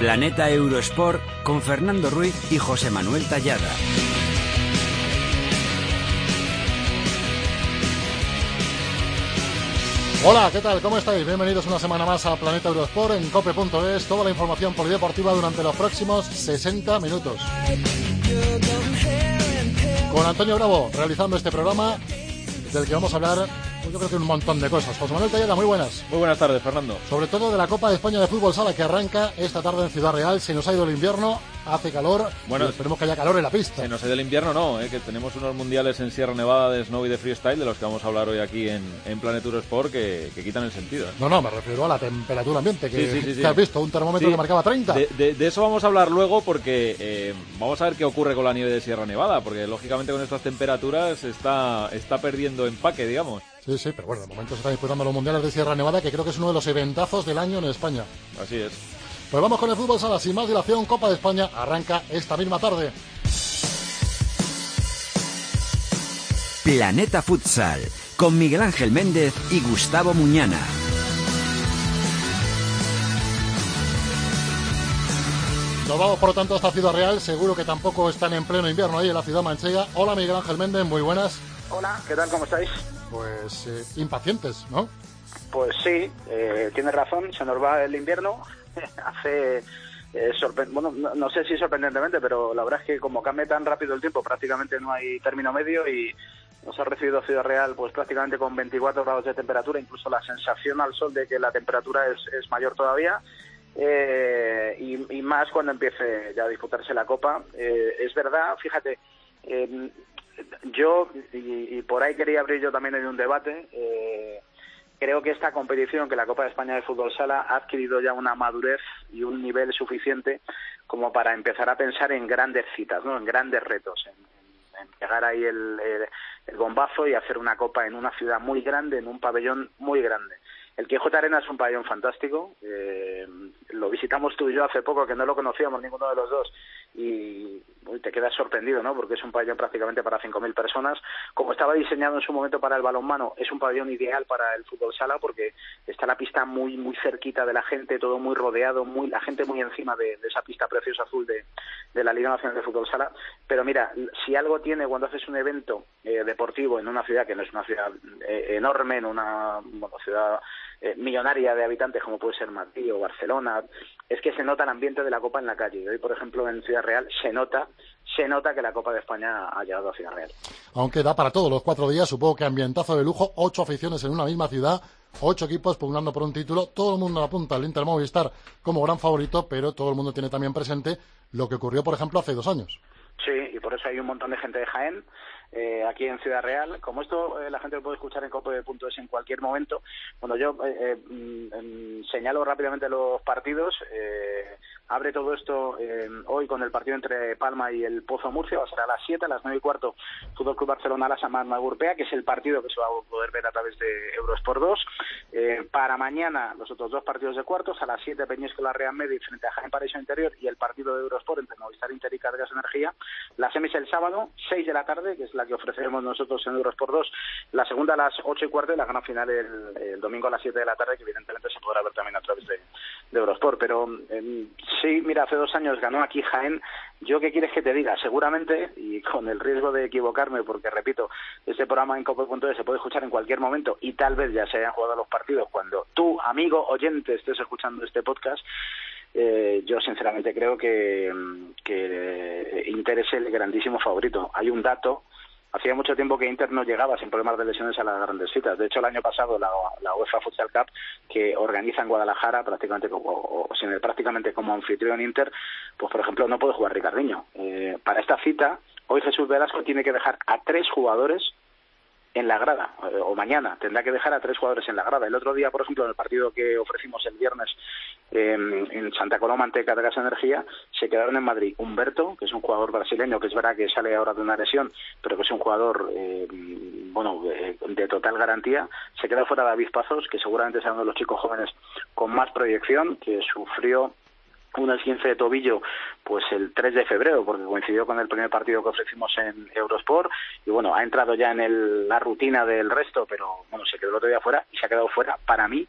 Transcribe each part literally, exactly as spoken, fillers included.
Planeta Eurosport con Fernando Ruiz y José Manuel Tallada. Hola, ¿qué tal? ¿Cómo estáis? Bienvenidos una semana más a Planeta Eurosport en cope punto es. Toda la información polideportiva durante los próximos sesenta minutos. Con Antonio Bravo realizando este programa del que vamos a hablar, pues yo creo que un montón de cosas. José Manuel Tallada, muy buenas. Muy buenas tardes, Fernando. Sobre todo de la Copa de España de Fútbol Sala que arranca esta tarde en Ciudad Real. Se nos ha ido el invierno, hace calor, bueno, y esperemos que haya calor en la pista. Se nos ha ido el invierno, no, eh, que tenemos unos mundiales en Sierra Nevada de snow y de freestyle, de los que vamos a hablar hoy aquí en, en Planet Eurosport, que, que quitan el sentido. ¿eh? No, no, me refiero a la temperatura ambiente, que, sí, sí, sí, que sí. has visto, un termómetro sí. que marcaba treinta. De, de, de eso vamos a hablar luego porque eh, vamos a ver qué ocurre con la nieve de Sierra Nevada, porque lógicamente con estas temperaturas está, está perdiendo empaque, digamos. Sí, sí, pero bueno, de momento se están disputando los mundiales de Sierra Nevada, que creo que es uno de los eventazos del año en España. Así es. Pues vamos con el fútbol sala, sin más dilación. Copa de España arranca esta misma tarde. Planeta Futsal, con Miguel Ángel Méndez y Gustavo Muñana. Nos vamos por lo tanto hasta Ciudad Real, seguro que tampoco están en pleno invierno ahí en la ciudad manchega. Hola Miguel Ángel Méndez, muy buenas. Hola, ¿qué tal? ¿Cómo estáis? Pues eh, impacientes, ¿no? Pues sí, eh, tienes razón, se nos va el invierno. Hace, eh, sorpre- bueno, no, no sé si sorprendentemente, pero la verdad es que como cambia tan rápido el tiempo, prácticamente no hay término medio y nos ha recibido Ciudad Real pues prácticamente con veinticuatro grados de temperatura, incluso la sensación al sol de que la temperatura es, es mayor todavía. Eh, y, y más cuando empiece ya a disputarse la Copa. Eh, es verdad, fíjate, eh, yo, y, y por ahí quería abrir yo también en un debate, eh, creo que esta competición, que la Copa de España de Fútbol Sala, ha adquirido ya una madurez y un nivel suficiente como para empezar a pensar en grandes citas, ¿no? En grandes retos, en, en, en pegar ahí el, el, el bombazo y hacer una Copa en una ciudad muy grande, en un pabellón muy grande. El Quijote Arena es un pabellón fantástico, eh, lo visitamos tú y yo hace poco, que no lo conocíamos ninguno de los dos, y uy, te quedas sorprendido, ¿no? Porque es un pabellón prácticamente para cinco mil personas. Como estaba diseñado en su momento para el balonmano, es un pabellón ideal para el fútbol sala, porque está la pista muy muy cerquita de la gente, todo muy rodeado, muy la gente muy encima de, de esa pista preciosa azul de, de la Liga Nacional de Fútbol Sala. Pero mira, si algo tiene cuando haces un evento eh, deportivo en una ciudad que no es una ciudad eh, enorme, en una bueno, ciudad Eh, millonaria de habitantes como puede ser Madrid o Barcelona, es que se nota el ambiente de la Copa en la calle. Hoy, por ejemplo, en Ciudad Real se nota se nota que la Copa de España ha llegado a Ciudad Real. Aunque da para todos los cuatro días, supongo que ambientazo de lujo, ocho aficiones en una misma ciudad, ocho equipos pugnando por un título, todo el mundo apunta al Inter Movistar como gran favorito, pero todo el mundo tiene también presente lo que ocurrió, por ejemplo, hace dos años. Sí, y por eso hay un montón de gente de Jaén, eh, aquí en Ciudad Real. Como esto eh, la gente lo puede escuchar en cope punto es en cualquier momento, bueno, yo eh, eh, señalo rápidamente los partidos. Eh, abre todo esto eh, hoy con el partido entre Palma y el Pozo Murcia, va a ser a las siete, a las nueve y cuarto, Fútbol Club Barcelona Lasa Magna Europea, que es el partido que se va a poder ver a través de Eurosport dos. Eh, para mañana, los otros dos partidos de cuartos, a las siete, Peñíscola Real Madrid frente a Jaén Paraíso Interior, y el partido de Eurosport entre Movistar Inter y Cargas Energía. La semis el sábado, seis de la tarde, que es la que ofreceremos nosotros en Eurosport dos, la segunda a las ocho y cuarto y la gran final el, el domingo a las siete de la tarde, que evidentemente se podrá ver también a través de, de Eurosport. Pero eh, sí, mira, hace dos años ganó aquí Jaén. Yo, ¿qué quieres que te diga? Seguramente, y con el riesgo de equivocarme, porque repito, este programa en cope punto es se puede escuchar en cualquier momento y tal vez ya se hayan jugado los partidos cuando tú, amigo oyente, estés escuchando este podcast. Eh, yo sinceramente creo que, que Inter es el grandísimo favorito. Hay un dato, hacía mucho tiempo que Inter no llegaba sin problemas de lesiones a las grandes citas. De hecho, el año pasado la, la UEFA Futsal Cup, que organiza en Guadalajara prácticamente como, o, o sin el, prácticamente como anfitrión Inter, pues por ejemplo no puede jugar Ricardinho. Eh, para esta cita, hoy Jesús Velasco tiene que dejar a tres jugadores en la grada, o mañana tendrá que dejar a tres jugadores en la grada. El otro día, por ejemplo, en el partido que ofrecimos el viernes eh, en Santa Coloma ante Cargas Energía, se quedaron en Madrid Humberto, que es un jugador brasileño, que es verdad que sale ahora de una lesión, pero que es un jugador eh, bueno de, de total garantía. Se queda fuera David Pazos, que seguramente es uno de los chicos jóvenes con más proyección, que sufrió un esguince de tobillo pues el tres de febrero, porque coincidió con el primer partido que ofrecimos en Eurosport, y bueno, ha entrado ya en el, la rutina del resto, pero bueno, se quedó el otro día fuera y se ha quedado fuera, para mí,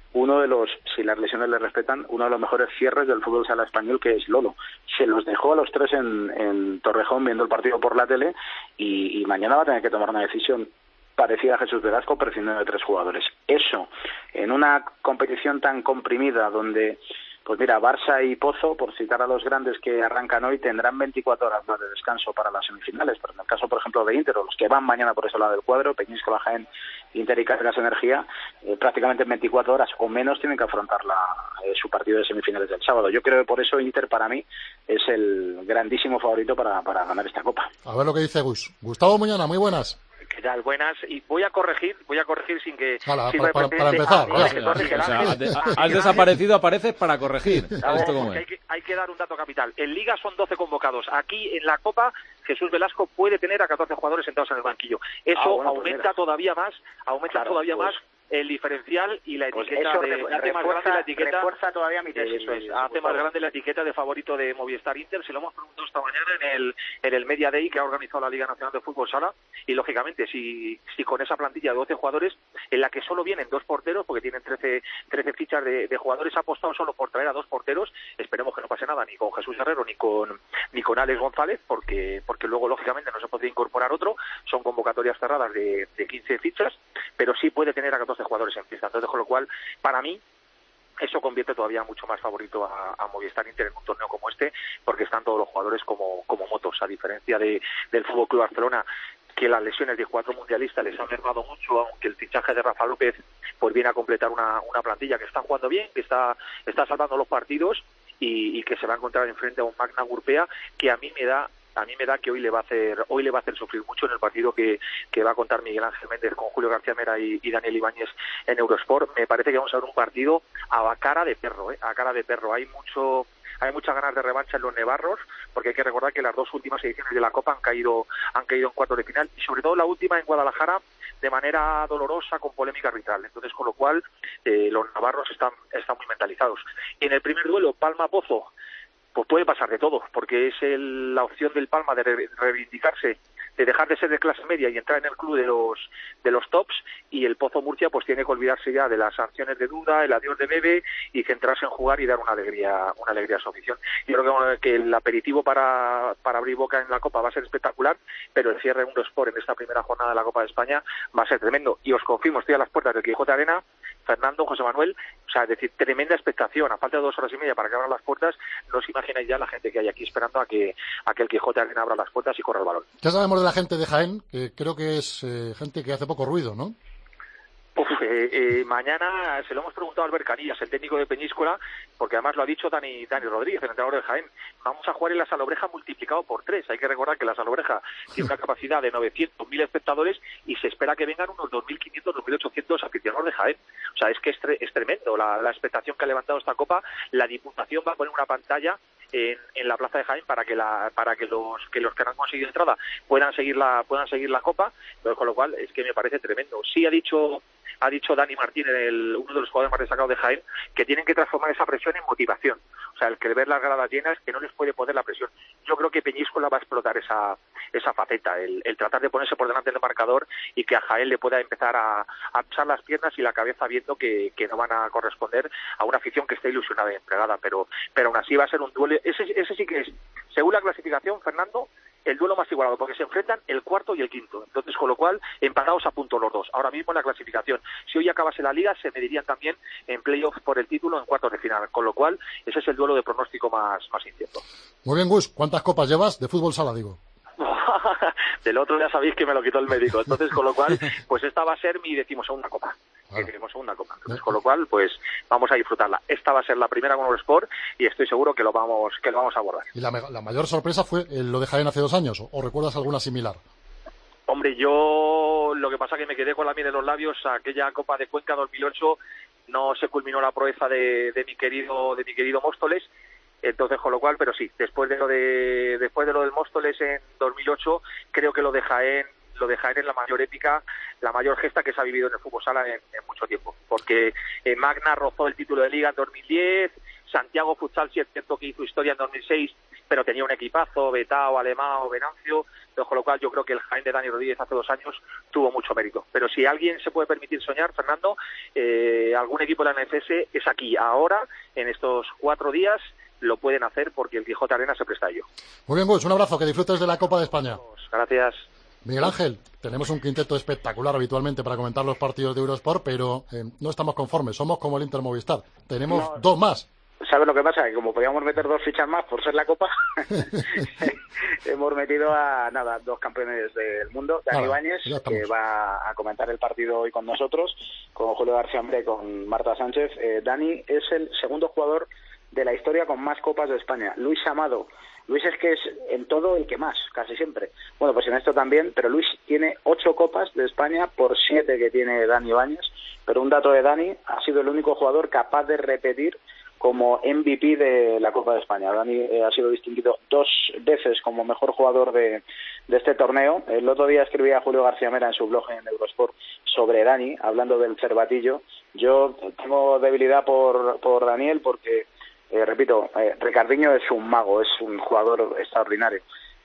uno de los, si las lesiones le respetan, uno de los mejores cierres del fútbol sala español, que es Lolo. Se los dejó a los tres en, en Torrejón viendo el partido por la tele y, y mañana va a tener que tomar una decisión parecida a Jesús Velasco, prescindiendo de tres jugadores. Eso, en una competición tan comprimida donde, pues mira, Barça y Pozo, por citar a los grandes que arrancan hoy, tendrán veinticuatro horas más de descanso para las semifinales, pero en el caso, por ejemplo, de Inter, o los que van mañana por ese lado del cuadro, Peñíscola, Jaén, Inter y Cargas Energía, eh, prácticamente en veinticuatro horas o menos tienen que afrontar la, eh, su partido de semifinales del sábado. Yo creo que por eso Inter, para mí, es el grandísimo favorito para, para ganar esta Copa. A ver lo que dice Gus. Gustavo Muñana, muy buenas. ¿Qué tal? Buenas. Y voy a corregir, voy a corregir sin que... Hola, sin para, para, para empezar. Ah, Vale. que corrige el O sea, Ángel. has, has desaparecido, apareces para corregir. Claro, ¿Esto cómo hay, es? que, hay que dar un dato capital. En Liga son doce convocados. Aquí, en la Copa, Jesús Velasco puede tener a catorce jugadores sentados en el banquillo. Eso ah, bueno, pues aumenta mira. todavía más, aumenta Claro, todavía pues, más el diferencial y la pues etiqueta eso de, refuerza, hace más grande la etiqueta. refuerza todavía mi tesis. Eso es, hace más grande la etiqueta de favorito de Movistar Inter. Se lo hemos preguntado esta mañana en el, en el Media Day que ha organizado la Liga Nacional de Fútbol Sala. Y lógicamente, si, si con esa plantilla de doce jugadores, en la que solo vienen dos porteros, porque tienen trece, trece fichas de, de jugadores, ha apostado solo por traer a dos porteros. Esperemos que no pase nada ni con Jesús Herrero ni con ni con Alex González, porque porque luego lógicamente no se podría incorporar otro. Son convocatorias cerradas de, de quince fichas, pero sí puede tener a catorce jugadores en pista. Entonces, con lo cual, para mí, eso convierte todavía mucho más favorito a, a Movistar Inter en un torneo como este, porque están todos los jugadores como, como motos, a diferencia de, del Fútbol Club Barcelona, que las lesiones de cuatro mundialistas les han mermado mucho, aunque el fichaje de Rafa López pues viene a completar una, una plantilla que está jugando bien, que está, está salvando los partidos y, y que se va a encontrar enfrente a un Magna Gurpea que a mí me da a mí me da que hoy le va a hacer hoy le va a hacer sufrir mucho en el partido que, que va a contar Miguel Ángel Méndez con Julio García Mera y, y Daniel Ibáñez en Eurosport. Me parece que vamos a ver un partido a cara de perro, ¿eh? a cara de perro. Hay mucho hay muchas ganas de revancha en los nevarros, porque hay que recordar que las dos últimas ediciones de la Copa han caído han caído en cuartos de final, y sobre todo la última en Guadalajara de manera dolorosa, con polémica arbitral. Entonces, con lo cual, eh, los navarros están, están muy mentalizados. Y en el primer duelo, Palma-Pozo, pues puede pasar de todo, porque es el, la opción del Palma de re, reivindicarse, de dejar de ser de clase media y entrar en el club de los de los tops, y el Pozo Murcia pues tiene que olvidarse ya de las sanciones de duda, el adiós de Bebe, y centrarse en jugar y dar una alegría una alegría a su afición. Yo creo que, que el aperitivo para, para abrir boca en la Copa va a ser espectacular, pero el cierre de Eurosport en esta primera jornada de la Copa de España va a ser tremendo. Y os confirmo, estoy a las puertas del Quijote Arena, Fernando, José Manuel, o sea, es decir, tremenda expectación. A falta de dos horas y media para que abran las puertas, no os imagináis ya la gente que hay aquí esperando a que, a que el Quijote Arena abra las puertas y corra el balón. ¿Qué sabemos de la gente de Jaén? Que creo que es eh, gente que hace poco ruido, ¿no? Uf, eh, eh, mañana se lo hemos preguntado a Albert Canillas, el técnico de Peñíscola, porque además lo ha dicho Dani, Dani Rodríguez, el entrenador de Jaén. Vamos a jugar en la Salobreja multiplicado por tres. Hay que recordar que la Salobreja tiene una capacidad de novecientos mil espectadores y se espera que vengan unos dos mil quinientos, dos mil ochocientos aficionados de Jaén. O sea, es que es, tre- es tremendo la, la expectación que ha levantado esta Copa. La Diputación va a poner una pantalla en, en la plaza de Jaén para que la para que los que los que no han conseguido entrada puedan seguir la puedan seguir la Copa. Entonces, con lo cual es que me parece tremendo. Sí ha dicho ha dicho Dani Martín, el, uno de los jugadores más destacados de Jaén, que tienen que transformar esa presión en motivación. O sea, el que ver las gradas llenas, que no les puede poner la presión. Yo creo que Peñíscola va a explotar esa esa faceta, el, el tratar de ponerse por delante del marcador y que a Jaén le pueda empezar a, a pisar las piernas y la cabeza viendo que, que no van a corresponder a una afición que está ilusionada y entregada. Pero, pero aún así va a ser un duelo. Ese, ese sí que es, según la clasificación, Fernando, el duelo más igualado, porque se enfrentan el cuarto y el quinto. Entonces, con lo cual, empatados a punto los dos. Ahora mismo en la clasificación, si hoy acabase la Liga, se medirían también en playoff por el título en cuartos de final. Con lo cual, ese es el duelo de pronóstico más, más incierto. Muy bien, Gus. ¿Cuántas copas llevas de fútbol sala, digo? Del otro ya sabéis que me lo quitó el médico. Entonces, con lo cual, pues esta va a ser mi decimosegunda copa. Claro. Mi decimosegunda copa. Entonces, con lo cual, pues vamos a disfrutarla. Esta va a ser la primera con Eurosport y estoy seguro que lo vamos que lo vamos a abordar. ¿Y la, la mayor sorpresa fue el, lo de Jaén hace dos años? ¿O, o recuerdas alguna similar? Hombre, yo lo que pasa es que me quedé con la miel en los labios. Aquella Copa de Cuenca dos mil ocho no se culminó la proeza de, de mi querido de mi querido Móstoles. Entonces, con lo cual, pero sí, después de lo de después de lo del Móstoles en dos mil ocho, creo que lo de Jaén, lo de Jaén es la mayor épica, la mayor gesta que se ha vivido en el fútbol sala en, en mucho tiempo, porque eh, Magna rozó el título de Liga en dos mil diez, Santiago Futsal sí es cierto que hizo historia en dos mil seis pero tenía un equipazo, Betao, Alemão, Venancio, con lo cual yo creo que el Jaén de Dani Rodríguez hace dos años tuvo mucho mérito. Pero si alguien se puede permitir soñar, Fernando, eh, algún equipo de la N F S es aquí, ahora, en estos cuatro días, lo pueden hacer porque el Quijote Arena se presta a ello. Muy bien, Gus, un abrazo, que disfrutes de la Copa de España. Gracias. Miguel Ángel, tenemos un quinteto espectacular habitualmente para comentar los partidos de Eurosport, pero eh, no estamos conformes, somos como el Inter Movistar, tenemos no, dos más. ¿Sabes lo que pasa? Que como podíamos meter dos fichas más por ser la Copa, hemos metido a nada dos campeones del mundo, Dani Ibáñez, que va a comentar el partido hoy con nosotros, con Julio García Hambre, con Marta Sánchez. Eh, Dani es el segundo jugador de la historia con más copas de España. Luis Amado. Luis es que es en todo el que más, casi siempre. Bueno, pues en esto también, pero Luis tiene ocho copas de España por siete que tiene Dani Ibáñez. Pero un dato de Dani, ha sido el único jugador capaz de repetir como M V P de la Copa de España. Dani eh, ha sido distinguido dos veces como mejor jugador de, de este torneo. El otro día escribía Julio García Mera en su blog en Eurosport sobre Dani, hablando del cervatillo. Yo tengo debilidad por, por Daniel porque... Eh, repito, eh, Ricardinho es un mago, es un jugador extraordinario.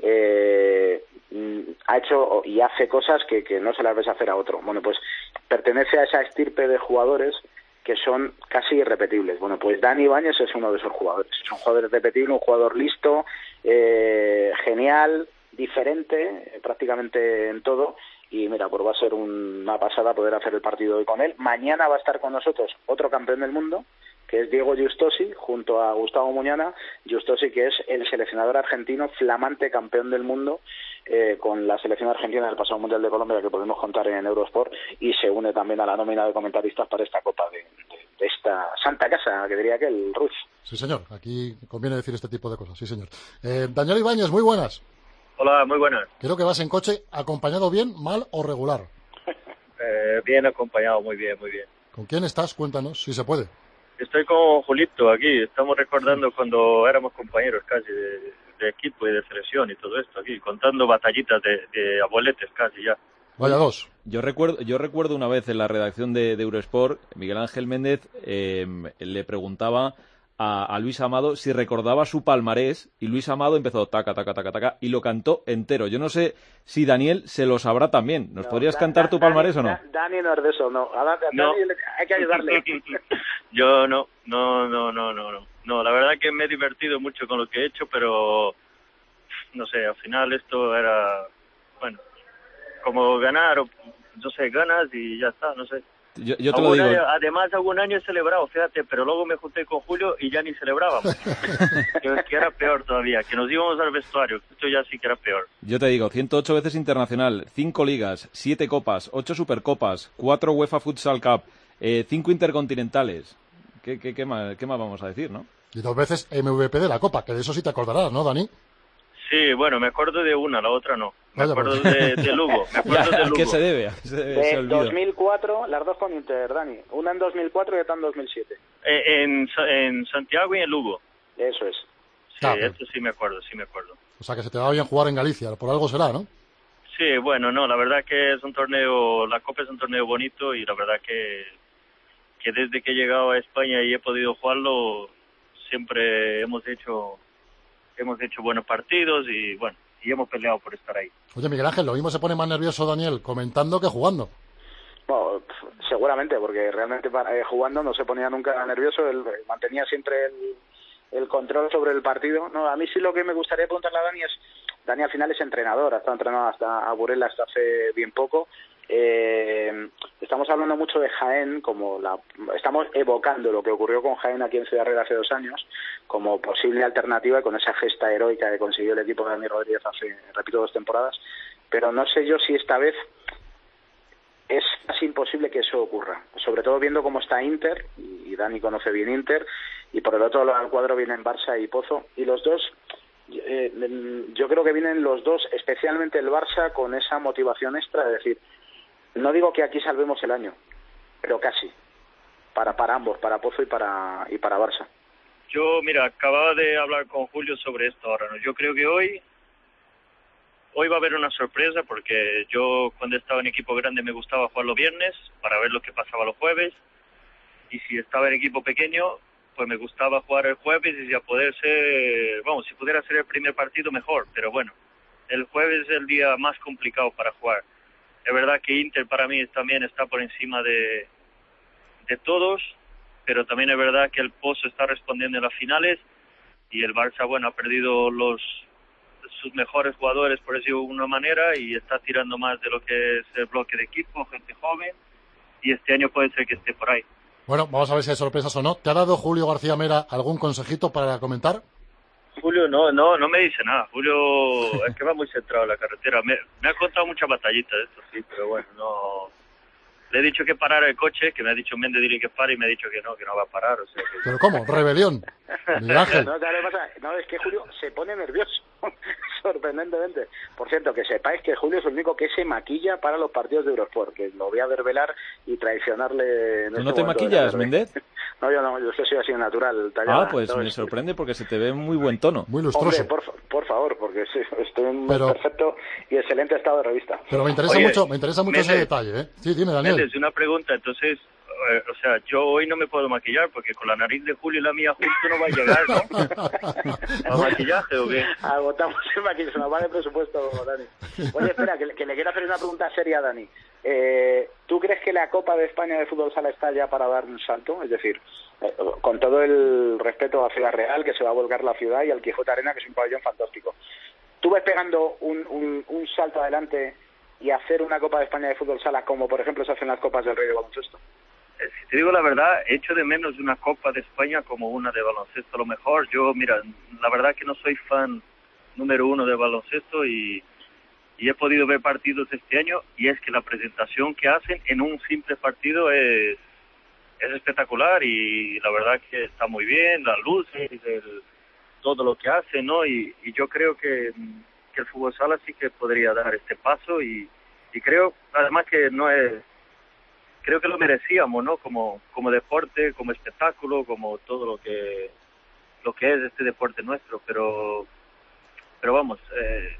Eh, ha hecho y hace cosas que, que no se las ves hacer a otro. Bueno, pues pertenece a esa estirpe de jugadores que son casi irrepetibles. Bueno, pues Dani Ibáñez es uno de esos jugadores. Es un jugador irrepetible, un jugador listo, eh, genial, diferente, eh, prácticamente en todo. Y mira, pues va a ser una pasada poder hacer el partido hoy con él. Mañana va a estar con nosotros otro campeón del mundo, que es Diego Giustosi, junto a Gustavo Muñana. Giustosi, que es el seleccionador argentino, flamante campeón del mundo, eh, con la selección argentina del pasado Mundial de Colombia, que podemos contar en Eurosport, y se une también a la nómina de comentaristas para esta Copa de, de, de esta Santa Casa, que diría que el Ruiz. Sí, señor, aquí conviene decir este tipo de cosas, sí, señor. Eh, Daniel Ibáñez, muy buenas. Hola, muy buenas. Creo que vas en coche, acompañado bien, mal o regular. Eh, bien acompañado, muy bien, muy bien. ¿Con quién estás? Cuéntanos, si se puede. Estoy con Julito aquí, estamos recordando cuando éramos compañeros casi de, de equipo y de selección y todo esto aquí, contando batallitas de, de abueletes casi ya. Vaya dos. Yo recuerdo, yo recuerdo una vez en la redacción de, de Eurosport, Miguel Ángel Méndez eh, le preguntaba a, a Luis Amado si recordaba su palmarés y Luis Amado empezó taca, taca, taca, taca y lo cantó entero. Yo no sé si Daniel se lo sabrá también. ¿Nos no, podrías da, cantar da, tu palmarés Dani, o no? Dani no es de eso, no. A, a no. Dani hay que ayudarle. Yo no, no, no, no, no, no. No, la verdad que me he divertido mucho con lo que he hecho, pero no sé, al final esto era, bueno, como ganar, o no sé, ganas y ya está, no sé. Yo, yo te lo digo. Año, además, algún año he celebrado, fíjate, pero luego me junté con Julio y ya ni celebrábamos. que, que era peor todavía, que nos íbamos al vestuario. Esto ya sí que era peor. Yo te digo, ciento ocho veces internacional, cinco ligas, siete copas, ocho supercopas, cuatro UEFA Futsal Cup, eh, cinco intercontinentales. ¿Qué, qué, qué, más, ¿Qué más vamos a decir, no? Y dos veces M V P de la Copa, que de eso sí te acordarás, ¿no, Dani? Sí, bueno, me acuerdo de una, la otra no. Me Vaya acuerdo de, de Lugo. Me acuerdo ya, de Lugo. ¿A qué se debe? Se debe de dos mil cuatro, las dos con Inter, Dani. Una en dos mil cuatro y otra en dos mil siete. Eh, en, en Santiago y en Lugo. Eso es. Sí, claro. Esto sí me acuerdo, sí me acuerdo. O sea, que se te va bien jugar en Galicia, por algo será, ¿no? Sí, bueno, no, la verdad que es un torneo, la Copa es un torneo bonito y la verdad que, que desde que he llegado a España y he podido jugarlo, siempre hemos hecho, hemos hecho buenos partidos y bueno, y hemos peleado por estar ahí. Oye, Miguel Ángel, lo mismo se pone más nervioso Daniel comentando que jugando. Bueno, seguramente, porque realmente eh, jugando no se ponía nunca nervioso, él mantenía siempre el, el control sobre el partido. No, a mí sí lo que me gustaría preguntarle a Dani es, Dani al final es entrenador, ha estado entrenado hasta a Burela hasta hace bien poco. Eh, estamos hablando mucho de Jaén, como la, estamos evocando lo que ocurrió con Jaén aquí en Ciudad Real hace dos años como posible alternativa, con esa gesta heroica que consiguió el equipo de Dani Rodríguez hace, repito, dos temporadas, pero no sé yo si esta vez es casi imposible que eso ocurra, sobre todo viendo cómo está Inter, y Dani conoce bien Inter, y por el otro lado del cuadro vienen Barça y Pozo, y los dos, eh, yo creo que vienen los dos, especialmente el Barça, con esa motivación extra, es decir, no digo que aquí salvemos el año, pero casi, para para ambos, para Pozo y para y para Barça. Yo, mira, acababa de hablar con Julio sobre esto ahora, ¿no? Yo creo que hoy hoy va a haber una sorpresa, porque yo cuando estaba en equipo grande me gustaba jugar los viernes para ver lo que pasaba los jueves, y si estaba en equipo pequeño pues me gustaba jugar el jueves y a poder ser, vamos, si pudiera ser el primer partido mejor, pero bueno, el jueves es el día más complicado para jugar. Es verdad que Inter para mí también está por encima de, de todos, pero también es verdad que el Pozo está respondiendo en las finales y el Barça, bueno, ha perdido los sus mejores jugadores, por decirlo de alguna manera, y está tirando más de lo que es el bloque de equipo, gente joven, y este año puede ser que esté por ahí. Bueno, vamos a ver si hay sorpresas o no. ¿Te ha dado Julio García Mera algún consejito para comentar? Julio no, no, no me dice nada. Julio es que va muy centrado en la carretera. Me, me ha contado muchas batallitas de esto, sí, pero bueno, no. Le he dicho que parara el coche, que me ha dicho Méndez, dile que pare, y me ha dicho que no, que no va a parar. O sea, que... ¿Pero cómo? ¿Rebelión? Miguel Ángel. No, ¿sabes lo que pasa? No, es que Julio se pone nervioso, sorprendentemente. Por cierto, que sepáis que Julio es el único que se maquilla para los partidos de Eurosport, que lo voy a desvelar y traicionarle. En ¿Tú este no te momento maquillas, Méndez? No, yo no, yo es que soy así natural. Tallada, Ah, pues me sorprende porque se te ve muy buen tono. Muy lustroso. Hombre, por, por favor, porque sí, estoy en Pero... perfecto y excelente estado de revista. Pero me interesa Oye, mucho, me interesa mucho Méndez, ese detalle, ¿eh? Sí, dime, Daniel. Méndez, una pregunta, entonces, eh, o sea, yo hoy no me puedo maquillar porque con la nariz de Julio y la mía junto no va a llegar, ¿no? ¿A maquillaje o qué? Agotamos el maquillaje, se nos va de presupuesto, Dani. Oye, espera, que, que le quiero hacer una pregunta seria a Dani. Eh, ¿Tú crees que la Copa de España de Fútbol Sala está ya para dar un salto? Es decir, eh, con todo el respeto a Ciudad Real, que se va a volcar la ciudad, y al Quijote Arena, que es un pabellón fantástico. ¿Tú ves pegando un, un, un salto adelante y hacer una Copa de España de Fútbol Sala como, por ejemplo, se hacen las Copas del Rey de baloncesto? Eh, si te digo la verdad, echo de menos una Copa de España como una de baloncesto. A lo mejor yo, mira, la verdad que no soy fan número uno de baloncesto y... y he podido ver partidos este año y es que la presentación que hacen en un simple partido es, es espectacular y la verdad que está muy bien, las luces, el, todo lo que hacen, ¿no? Y, y yo creo que, que el fútbol sala sí que podría dar este paso y, y creo además que no es, creo que lo merecíamos, ¿no? Como, como deporte, como espectáculo, como todo lo que, lo que es este deporte nuestro, pero, pero vamos, eh,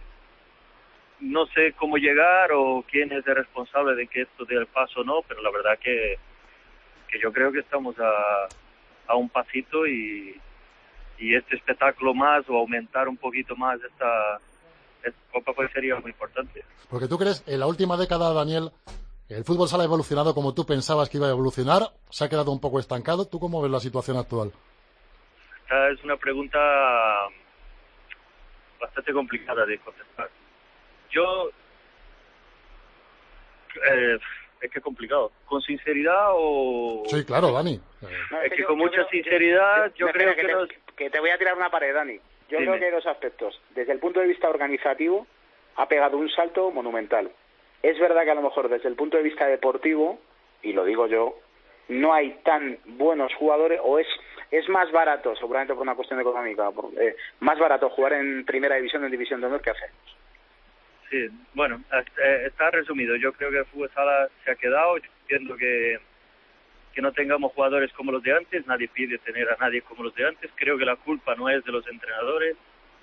no sé cómo llegar o quién es el responsable de que esto dé el paso o no, pero la verdad que, que yo creo que estamos a, a un pasito y, y este espectáculo más o aumentar un poquito más esta, esta Copa pues sería muy importante. Porque tú crees, en la última década, Daniel, el fútbol sala ha evolucionado como tú pensabas que iba a evolucionar, se ha quedado un poco estancado. ¿Tú cómo ves la situación actual? Esta es una pregunta bastante complicada de contestar. Yo, eh, es que es complicado. ¿Con sinceridad o...? Sí, claro, Dani. No, es que yo, con yo mucha creo, sinceridad, yo, yo creo que, que, te, nos... que te voy a tirar una pared, Dani. Yo Dime. creo que hay dos aspectos. Desde el punto de vista organizativo, ha pegado un salto monumental. Es verdad que a lo mejor desde el punto de vista deportivo, y lo digo yo, no hay tan buenos jugadores, o es es más barato, seguramente por una cuestión económica, por, eh, más barato jugar en primera división, en división de honor, que hacer. Sí, bueno, está resumido. Yo creo que el fútbol sala se ha quedado. Yo entiendo que, que no tengamos jugadores como los de antes. Nadie pide tener a nadie como los de antes. Creo que la culpa no es de los entrenadores.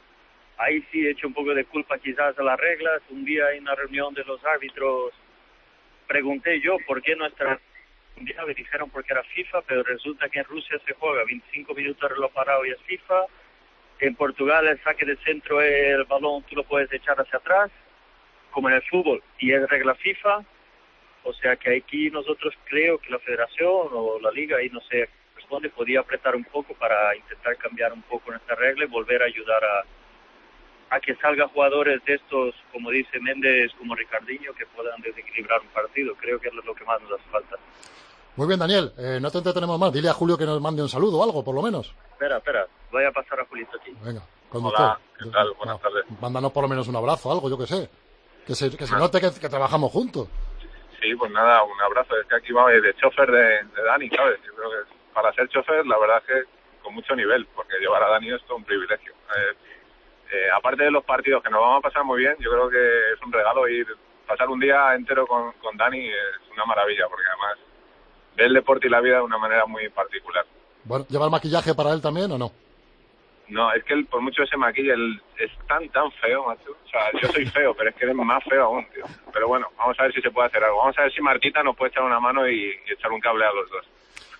Ahí sí he hecho un poco de culpa quizás a las reglas. Un día en una reunión de los árbitros pregunté yo por qué nuestra... Un día me dijeron porque era FIFA, pero resulta que en Rusia se juega veinticinco minutos de reloj parado y es FIFA. En Portugal el saque de centro, el balón tú lo puedes echar hacia atrás, como en el fútbol, y es regla FIFA. O sea que aquí nosotros creo que la federación o la liga, ahí no sé, responde, podía apretar un poco para intentar cambiar un poco nuestra regla y volver a ayudar a, a que salgan jugadores de estos, como dice Méndez, como Ricardinho, que puedan desequilibrar un partido. Creo que es lo que más nos hace falta. Muy bien, Daniel, eh, no te entretenemos más. Dile a Julio que nos mande un saludo o algo, por lo menos. Espera, espera, voy a pasar a Julito aquí. Venga, con Hola, usted. ¿qué tal? Buenas no, tardes. Mándanos por lo menos un abrazo, algo, yo que sé. Que se, que se note que, que trabajamos juntos. Sí, pues nada, un abrazo. Es que aquí va de chofer de, de Dani, ¿sabes? Yo creo que para ser chofer, la verdad es que con mucho nivel, porque llevar a Dani es todo un privilegio. Eh, eh, aparte de los partidos, que nos vamos a pasar muy bien, yo creo que es un regalo ir, pasar un día entero con, con Dani es una maravilla, porque además ve el deporte y la vida de una manera muy particular. Bueno, ¿lleva el maquillaje para él también o no? No, es que él, por mucho que se maquilla, él es tan, tan feo, macho. O sea, yo soy feo, pero es que él es más feo aún, tío. Pero bueno, vamos a ver si se puede hacer algo. Vamos a ver si Martita nos puede echar una mano y, y echar un cable a los dos.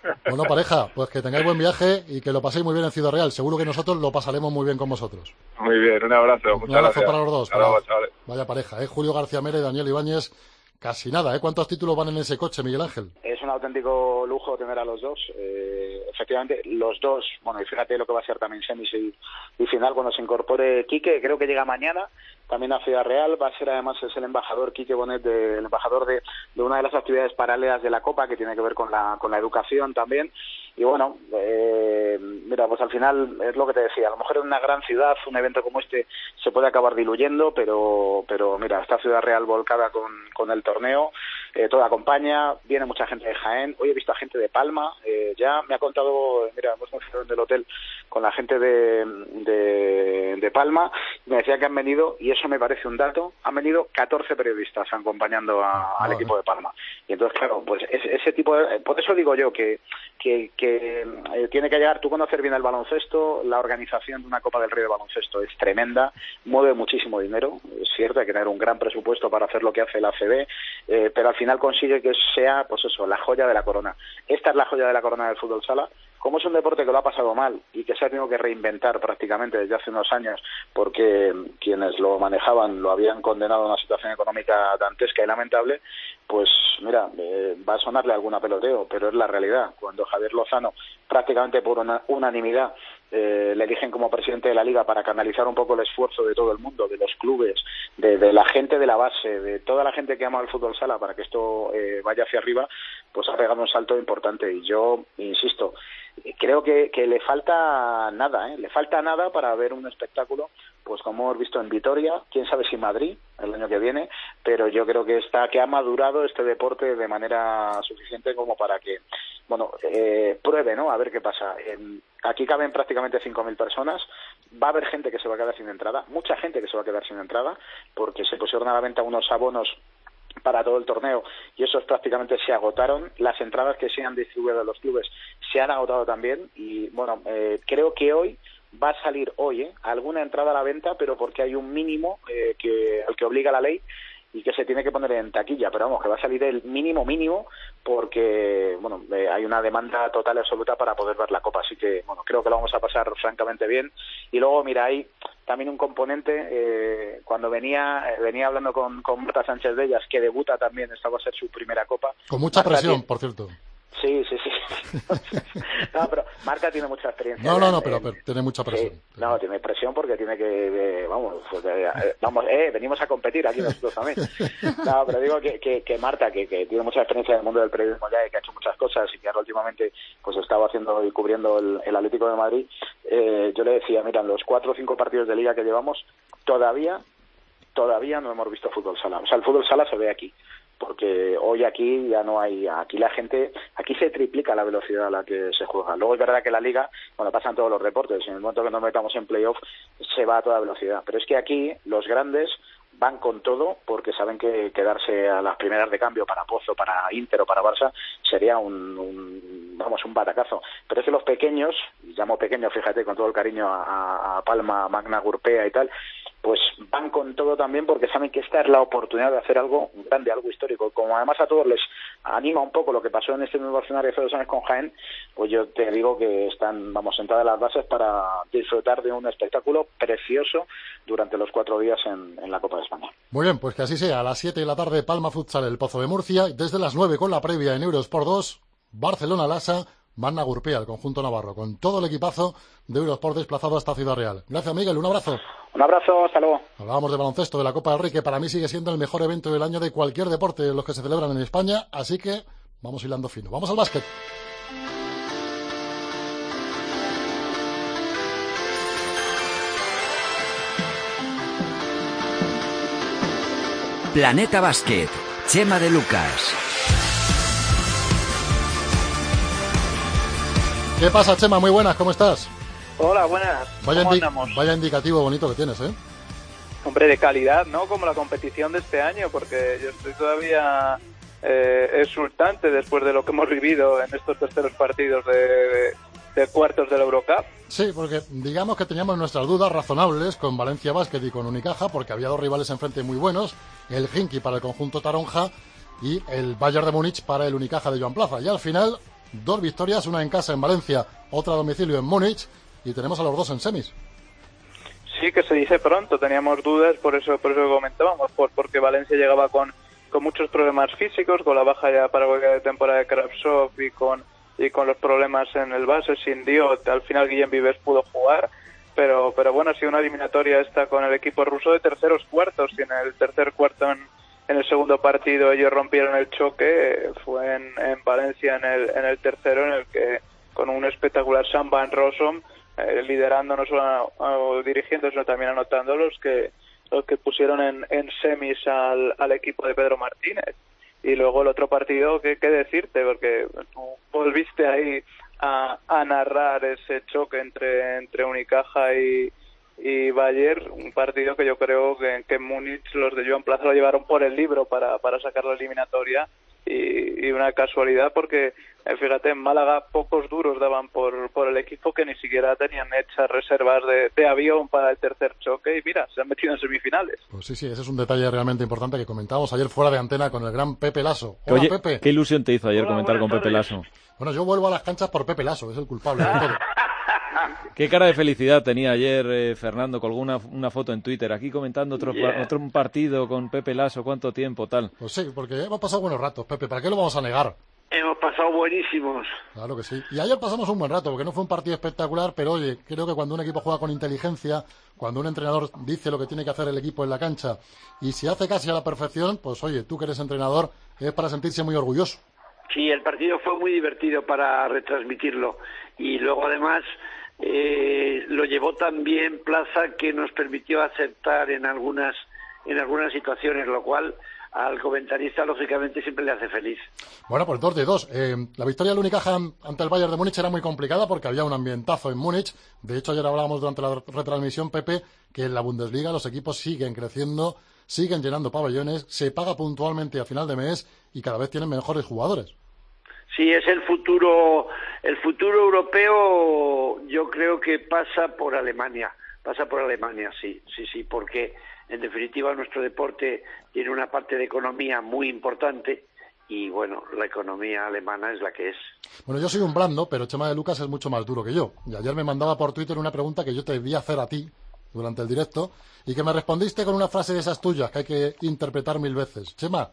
Bueno, pareja, pues que tengáis buen viaje y que lo paséis muy bien en Ciudad Real. Seguro que nosotros lo pasaremos muy bien con vosotros. Muy bien, un abrazo. Un Muchas abrazo gracias. para los dos. Hasta luego, Para... chavales. Vaya pareja, ¿eh? Julio García Mera y Daniel Ibáñez. Casi nada, ¿eh? ¿Cuántos títulos van en ese coche, Miguel Ángel? Es un auténtico lujo tener a los dos. Eh, efectivamente, los dos, bueno, y fíjate lo que va a ser también semis y, y final cuando se incorpore Quique, creo que llega mañana también a Ciudad Real. Va a ser además es el embajador Quique Bonet, de, el embajador de, de una de las actividades paralelas de la Copa, que tiene que ver con la, con la educación también. Y bueno, eh, mira, pues al final es lo que te decía, a lo mejor en una gran ciudad un evento como este se puede acabar diluyendo, pero pero mira, está Ciudad Real volcada con, con el torneo, eh, todo acompaña, viene mucha gente de Jaén, hoy he visto a gente de Palma, eh, ya me ha contado, mira, hemos conocido en el hotel con la gente de, de, de Palma, me decía que han venido, y eso me parece un dato, han venido catorce periodistas acompañando a, al equipo de Palma. Y entonces, claro, pues ese, ese tipo de, por eso digo yo que, que que eh, tiene que llegar, tú conocer bien el baloncesto, la organización de una Copa del Rey de baloncesto es tremenda, mueve muchísimo dinero, es cierto, hay que tener un gran presupuesto para hacer lo que hace la A C B, eh, pero al final consigue que sea, pues eso, la joya de la corona. Esta es la joya de la corona del fútbol sala. Como es un deporte que lo ha pasado mal y que se ha tenido que reinventar prácticamente desde hace unos años porque quienes lo manejaban lo habían condenado a una situación económica dantesca y lamentable, pues mira, eh, va a sonarle algún peloteo, pero es la realidad. Cuando Javier Lozano, prácticamente por una unanimidad, eh, le eligen como presidente de la Liga para canalizar un poco el esfuerzo de todo el mundo, de los clubes, de, de la gente de la base, de toda la gente que ama el fútbol sala para que esto eh, vaya hacia arriba, pues ha pegado un salto importante. Y yo, insisto, creo que, que le falta nada, ¿eh? Le falta nada para ver un espectáculo, pues como hemos visto en Vitoria, quién sabe si Madrid el año que viene, pero yo creo que está que ha madurado este deporte de manera suficiente como para que, bueno, eh, pruebe, ¿no? A ver qué pasa. En, aquí caben prácticamente cinco mil personas, va a haber gente que se va a quedar sin entrada, mucha gente que se va a quedar sin entrada, porque se pusieron a la venta unos abonos para todo el torneo y esos prácticamente se agotaron. Las entradas que se han distribuido de los clubes se han agotado también y bueno, eh, creo que hoy va a salir hoy ¿eh? alguna entrada a la venta, pero porque hay un mínimo eh, que al que obliga la ley y que se tiene que poner en taquilla, pero vamos, que va a salir el mínimo mínimo porque, bueno, eh, hay una demanda total y absoluta para poder ver la Copa, así que, bueno, creo que lo vamos a pasar francamente bien. Y luego, mira, hay también un componente, eh, cuando venía eh, venía hablando con, con Marta Sánchez de Ellas, que debuta también, esta va a ser su primera Copa. Con mucha Marta presión, tiene... por cierto. Sí, sí, sí. No, pero Marta tiene mucha experiencia. No, no, no, en, pero, en... pero tiene mucha presión. Sí, no, tiene presión porque tiene que, eh, vamos, pues, eh, vamos, eh, venimos a competir aquí nosotros también. No, pero digo que, que, que Marta, que, que tiene mucha experiencia en el mundo del periodismo ya y que ha hecho muchas cosas y que ahora últimamente pues estaba haciendo y cubriendo el, el Atlético de Madrid, eh, yo le decía, mira, en los cuatro o cinco partidos de liga que llevamos, todavía, todavía no hemos visto fútbol sala. O sea, el fútbol sala se ve aquí. Porque hoy aquí ya no hay, aquí la gente, aquí se triplica la velocidad a la que se juega. Luego es verdad que la Liga, bueno, pasan todos los deportes, en el momento que nos metamos en playoff se va a toda velocidad. Pero es que aquí los grandes van con todo porque saben que quedarse a las primeras de cambio para Pozo, para Inter o para Barça sería un, un vamos, un batacazo. Pero es que los pequeños, y llamo pequeños, fíjate, con todo el cariño a, a Palma, Magna Gurpea y tal, pues van con todo también porque saben que esta es la oportunidad de hacer algo grande, algo histórico. Como además a todos les anima un poco lo que pasó en este nuevo escenario hace dos años con Jaén, pues yo te digo que están, vamos, sentadas las bases para disfrutar de un espectáculo precioso durante los cuatro días en, en la Copa de España. Muy bien, pues que así sea. A las siete de la tarde, Palma Futsal, el Pozo de Murcia. Desde las nueve con la previa en Eurosport dos, Barcelona Lasa, Magna Gurpea, el conjunto navarro, con todo el equipazo de Eurosport desplazado hasta Ciudad Real. Gracias, Miguel, un abrazo. Un abrazo, hasta luego. Hablábamos de baloncesto, de la Copa del Rey, que para mí sigue siendo el mejor evento del año de cualquier deporte de los que se celebran en España, así que vamos hilando fino. Vamos al básquet. Planeta Básquet, Chema de Lucas. ¿Qué pasa, Chema? Muy buenas, ¿cómo estás? Hola, buenas. Vaya, ¿Cómo indi- andamos? vaya indicativo bonito que tienes, ¿eh? Hombre, de calidad, ¿no? Como la competición de este año, porque yo estoy todavía eh, exultante después de lo que hemos vivido en estos terceros partidos de, de, de cuartos de la Eurocup. Sí, porque digamos que teníamos nuestras dudas razonables con Valencia Basket y con Unicaja, porque había dos rivales enfrente muy buenos, el Hinky para el conjunto Taronja y el Bayern de Múnich para el Unicaja de Joan Plaza. Y al final dos victorias, una en casa en Valencia, otra a domicilio en Múnich, y tenemos a los dos en semis. Sí, que se dice pronto, teníamos dudas, por eso por eso comentábamos, por, porque Valencia llegaba con, con muchos problemas físicos, con la baja ya para la temporada de Kravtsov y con y con los problemas en el base, sin Diot, al final Guillem Vives pudo jugar, pero pero bueno, ha sido una eliminatoria esta con el equipo ruso de terceros cuartos, y en el tercer cuarto, en, en el segundo partido, ellos rompieron el choque, fue en, en Valencia en el, en el tercero, en el que con un espectacular Sam Van Rossum, eh, liderando no solo uh, dirigiendo, sino también anotando los que los que pusieron en, en semis al, al equipo de Pedro Martínez. Y luego el otro partido, ¿qué, qué decirte? Porque tú volviste ahí a, a narrar ese choque entre entre Unicaja y, y Bayer, un partido que yo creo que, que en Múnich los de Joan Plaza lo llevaron por el libro para, para sacar la eliminatoria, y, y una casualidad porque, eh, fíjate, en Málaga pocos duros daban por, por el equipo, que ni siquiera tenían hechas reservas de, de avión para el tercer choque, y mira, se han metido en semifinales. Pues sí, sí, ese es un detalle realmente importante que comentábamos ayer fuera de antena con el gran Pepe Lasso. Hola, Oye, Pepe. ¿qué ilusión te hizo ayer Hola, comentar con buenas Pepe tardes. Lasso? Bueno, yo vuelvo a las canchas por Pepe Lasso, es el culpable de todo. Qué cara de felicidad tenía ayer eh, Fernando, colgó una, una foto en Twitter, aquí comentando otro, Yeah. otro un partido con Pepe Lasso, cuánto tiempo, tal. Pues sí, porque hemos pasado buenos ratos, Pepe, ¿para qué lo vamos a negar? Hemos pasado buenísimos. Claro que sí. Y ayer pasamos un buen rato, porque no fue un partido espectacular, pero oye, creo que cuando un equipo juega con inteligencia, cuando un entrenador dice lo que tiene que hacer el equipo en la cancha, y se hace casi a la perfección, pues oye, tú que eres entrenador, es para sentirse muy orgulloso. Sí, el partido fue muy divertido para retransmitirlo. Y luego, además, eh, lo llevó también Plaza, que nos permitió acertar en algunas, en algunas situaciones, lo cual al comentarista, lógicamente, siempre le hace feliz. Bueno, pues dos de dos. Eh, la victoria del Unicaja ante el Bayern de Múnich era muy complicada porque había un ambientazo en Múnich. De hecho, ayer hablábamos durante la retransmisión, Pepe, que en la Bundesliga los equipos siguen creciendo, siguen llenando pabellones, se paga puntualmente a final de mes y cada vez tienen mejores jugadores. Sí, es el futuro, el futuro europeo. Yo creo que pasa por Alemania, pasa por Alemania, sí, sí, sí, porque en definitiva nuestro deporte tiene una parte de economía muy importante y bueno, la economía alemana es la que es. Bueno, yo soy un blando, pero Chema de Lucas es mucho más duro que yo. Y ayer me mandaba por Twitter una pregunta que yo te debía hacer a ti durante el directo y que me respondiste con una frase de esas tuyas que hay que interpretar mil veces. Chema.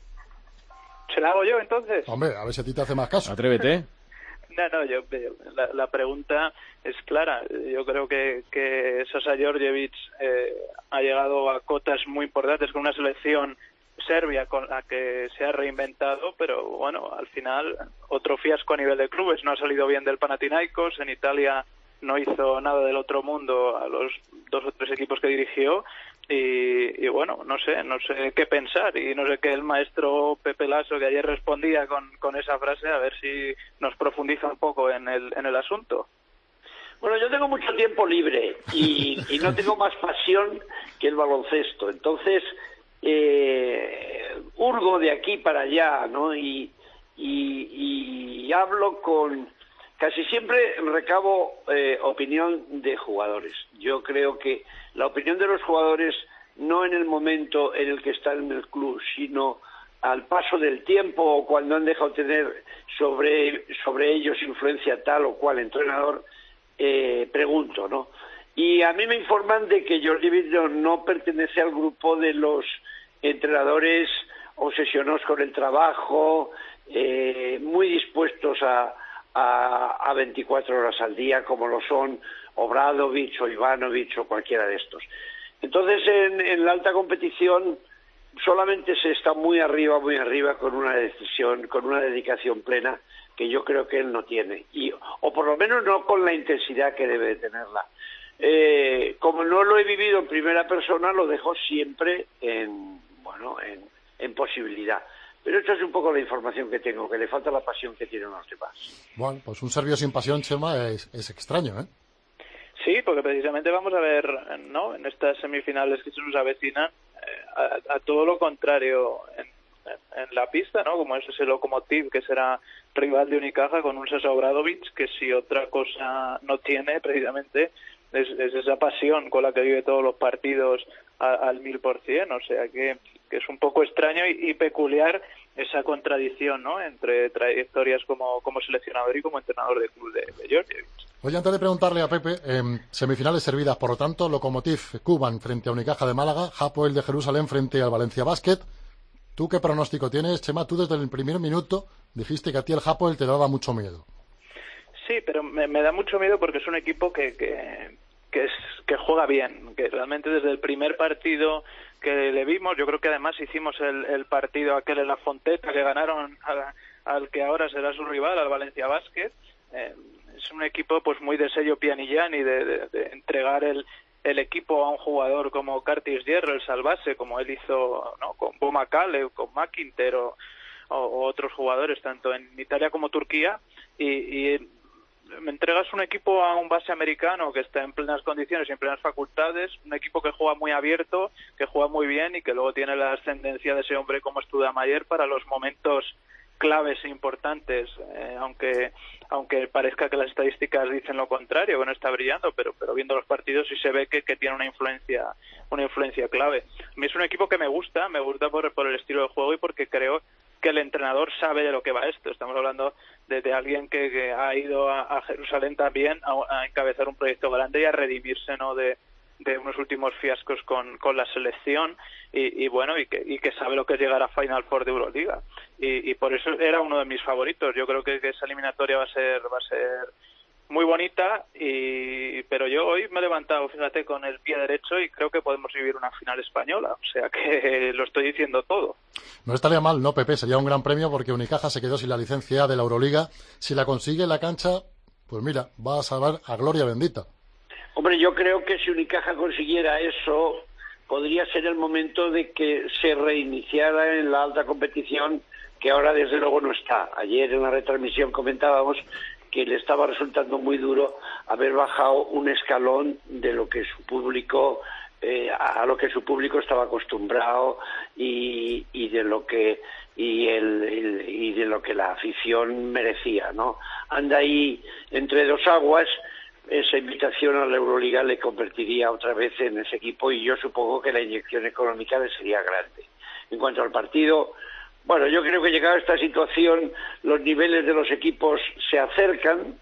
¿Se la hago yo entonces? Hombre, a ver si a ti te hace más caso. Atrévete. No, no, yo, la, la pregunta es clara. Yo creo que, que Sasa Djordjevic eh, ha llegado a cotas muy importantes con una selección serbia con la que se ha reinventado, pero bueno, al final otro fiasco a nivel de clubes. No ha salido bien del Panathinaikos, en Italia no hizo nada del otro mundo a los dos o tres equipos que dirigió. Y, y bueno, no sé, no sé qué pensar, y no sé qué el maestro Pepe Lasso, que ayer respondía con, con esa frase, a ver si nos profundiza un poco en el, en el asunto. Bueno, yo tengo mucho tiempo libre y, y no tengo más pasión que el baloncesto, entonces eh, hurgo de aquí para allá, ¿no? Y, y, y hablo con... Casi siempre recabo eh, opinión de jugadores. Yo creo que la opinión de los jugadores, no en el momento en el que están en el club, sino al paso del tiempo o cuando han dejado tener sobre, sobre ellos influencia tal o cual entrenador, eh, pregunto, ¿no? Y a mí me informan de que Djordjevic no, no pertenece al grupo de los entrenadores obsesionados con el trabajo, eh, muy dispuestos a... A, a veinticuatro horas al día, como lo son Obradovic o Ivanovic o cualquiera de estos. Entonces, en, en la alta competición solamente se está muy arriba, muy arriba con una decisión, con una dedicación plena que yo creo que él no tiene, y o por lo menos no con la intensidad que debe de tenerla. Eh, como no lo he vivido en primera persona, lo dejo siempre en, bueno, en, en posibilidad. Pero esto es un poco la información que tengo, que le falta la pasión que tienen los demás. Bueno, pues un serbio sin pasión, Chema, es, es extraño, ¿eh? Sí, porque precisamente vamos a ver, ¿no?, en estas semifinales que se nos avecinan, eh, a, a todo lo contrario en, en, en la pista, ¿no?, como es ese Lokomotiv, que será rival de Unicaja, con un Sasa Obradovic, que si otra cosa no tiene, precisamente, es, es esa pasión con la que vive todos los partidos a, al mil por cien, o sea que, que es un poco extraño y, y peculiar esa contradicción, ¿no?, entre trayectorias como, como seleccionador y como entrenador de club de, de Georgievich. Oye, antes de preguntarle a Pepe, eh, semifinales servidas, por lo tanto, Lokomotiv Kuban frente a Unicaja de Málaga, Hapoel de Jerusalén frente al Valencia Basket. ¿Tú qué pronóstico tienes, Chema? Tú desde el primer minuto dijiste que a ti el Hapoel te daba mucho miedo. Sí, pero me, me da mucho miedo porque es un equipo que, que, que, es, que juega bien, que realmente desde el primer partido que le vimos, yo creo que además hicimos el, el partido aquel en la Fonteta, que ganaron a, al que ahora será su rival, al Valencia Basket. Eh, es un equipo pues muy de sello Pianillani, de, de, de entregar el, el equipo a un jugador como Curtis Hierro, el salvase, como él hizo, ¿no?, con Bo Macale, con McIntyre o, o, o otros jugadores, tanto en Italia como Turquía, y, y me entregas un equipo a un base americano que está en plenas condiciones y en plenas facultades, un equipo que juega muy abierto, que juega muy bien y que luego tiene la ascendencia de ese hombre como Studamayer para los momentos claves e importantes, eh, aunque aunque parezca que las estadísticas dicen lo contrario, que no está brillando, pero pero viendo los partidos sí se ve que, que tiene una influencia una influencia clave. A mí es un equipo que me gusta, me gusta por, por el estilo de juego y porque creo que el entrenador sabe de lo que va esto. Estamos hablando de, de alguien que, que ha ido a, a Jerusalén también a, a encabezar un proyecto grande y a redimirse, ¿no?, de, de unos últimos fiascos con, con la selección y, y bueno, y que, y que sabe lo que es llegar a Final Four de Euroliga. Y, y por eso era uno de mis favoritos. Yo creo que, que esa eliminatoria va a ser va a ser muy bonita, y pero yo hoy me he levantado, fíjate, con el pie derecho y creo que podemos vivir una final española, o sea que lo estoy diciendo todo. No estaría mal, ¿no, Pepe? Sería un gran premio porque Unicaja se quedó sin la licencia de la Euroliga. Si la consigue en la cancha, pues mira, va a salvar a gloria bendita. Hombre, yo creo que si Unicaja consiguiera eso, podría ser el momento de que se reiniciara en la alta competición, que ahora desde luego no está. Ayer en la retransmisión comentábamos que le estaba resultando muy duro haber bajado un escalón de lo que su público eh, a lo que su público estaba acostumbrado y, y de lo que y el, el y de lo que la afición merecía, ¿no? Anda ahí entre dos aguas. Esa invitación a la Euroliga le convertiría otra vez en ese equipo y yo supongo que la inyección económica le sería grande. En cuanto al partido, bueno, yo creo que llegado a esta situación los niveles de los equipos se acercan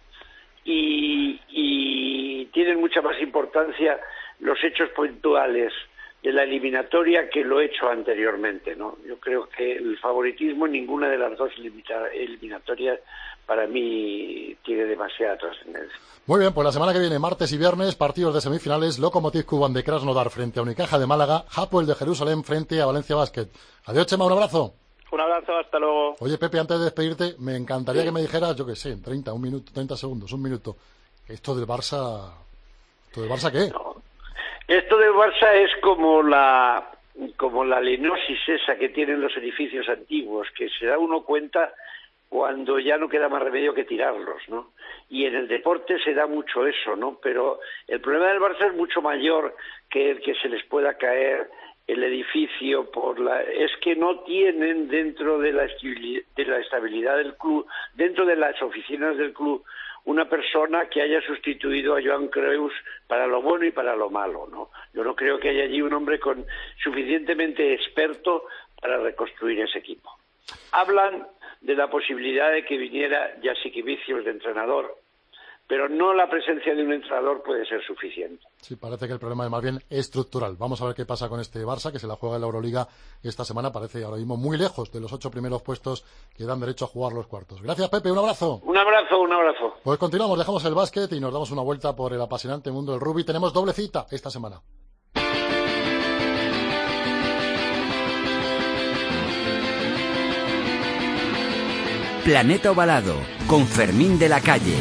y, y tienen mucha más importancia los hechos puntuales de la eliminatoria que lo hecho anteriormente, ¿no? Yo creo que el favoritismo en ninguna de las dos eliminatorias para mí tiene demasiada trascendencia. Muy bien, pues la semana que viene, martes y viernes, partidos de semifinales, Lokomotiv Kuban de Krasnodar frente a Unicaja de Málaga, Hapoel de Jerusalén frente a Valencia Basket. Adiós, Chema, un abrazo. Un abrazo, hasta luego. Oye, Pepe, antes de despedirte, me encantaría sí. que me dijeras, yo qué sé, en treinta, un minuto, treinta segundos, un minuto, esto del Barça, ¿esto del Barça qué? No. Esto del Barça es como la como la lenosis esa que tienen los edificios antiguos, que se da uno cuenta cuando ya no queda más remedio que tirarlos, ¿no? Y en el deporte se da mucho eso, ¿no? Pero el problema del Barça es mucho mayor que el que se les pueda caer el edificio por la... Es que no tienen dentro de la estabilidad, de la estabilidad del club, dentro de las oficinas del club, una persona que haya sustituido a Johan Cruyff para lo bueno y para lo malo, ¿no? Yo no creo que haya allí un hombre con suficientemente experto para reconstruir ese equipo. Hablan de la posibilidad de que viniera Jassikevicius de entrenador, pero no la presencia de un entrenador puede ser suficiente. Sí, parece que el problema es más bien estructural. Vamos a ver qué pasa con este Barça, que se la juega en la Euroliga esta semana. Parece ahora mismo muy lejos de los ocho primeros puestos que dan derecho a jugar los cuartos. Gracias, Pepe. Un abrazo. Un abrazo, un abrazo. Pues continuamos, dejamos el básquet y nos damos una vuelta por el apasionante mundo del rugby. Tenemos doble cita esta semana. Planeta Ovalado, con Fermín de la Calle.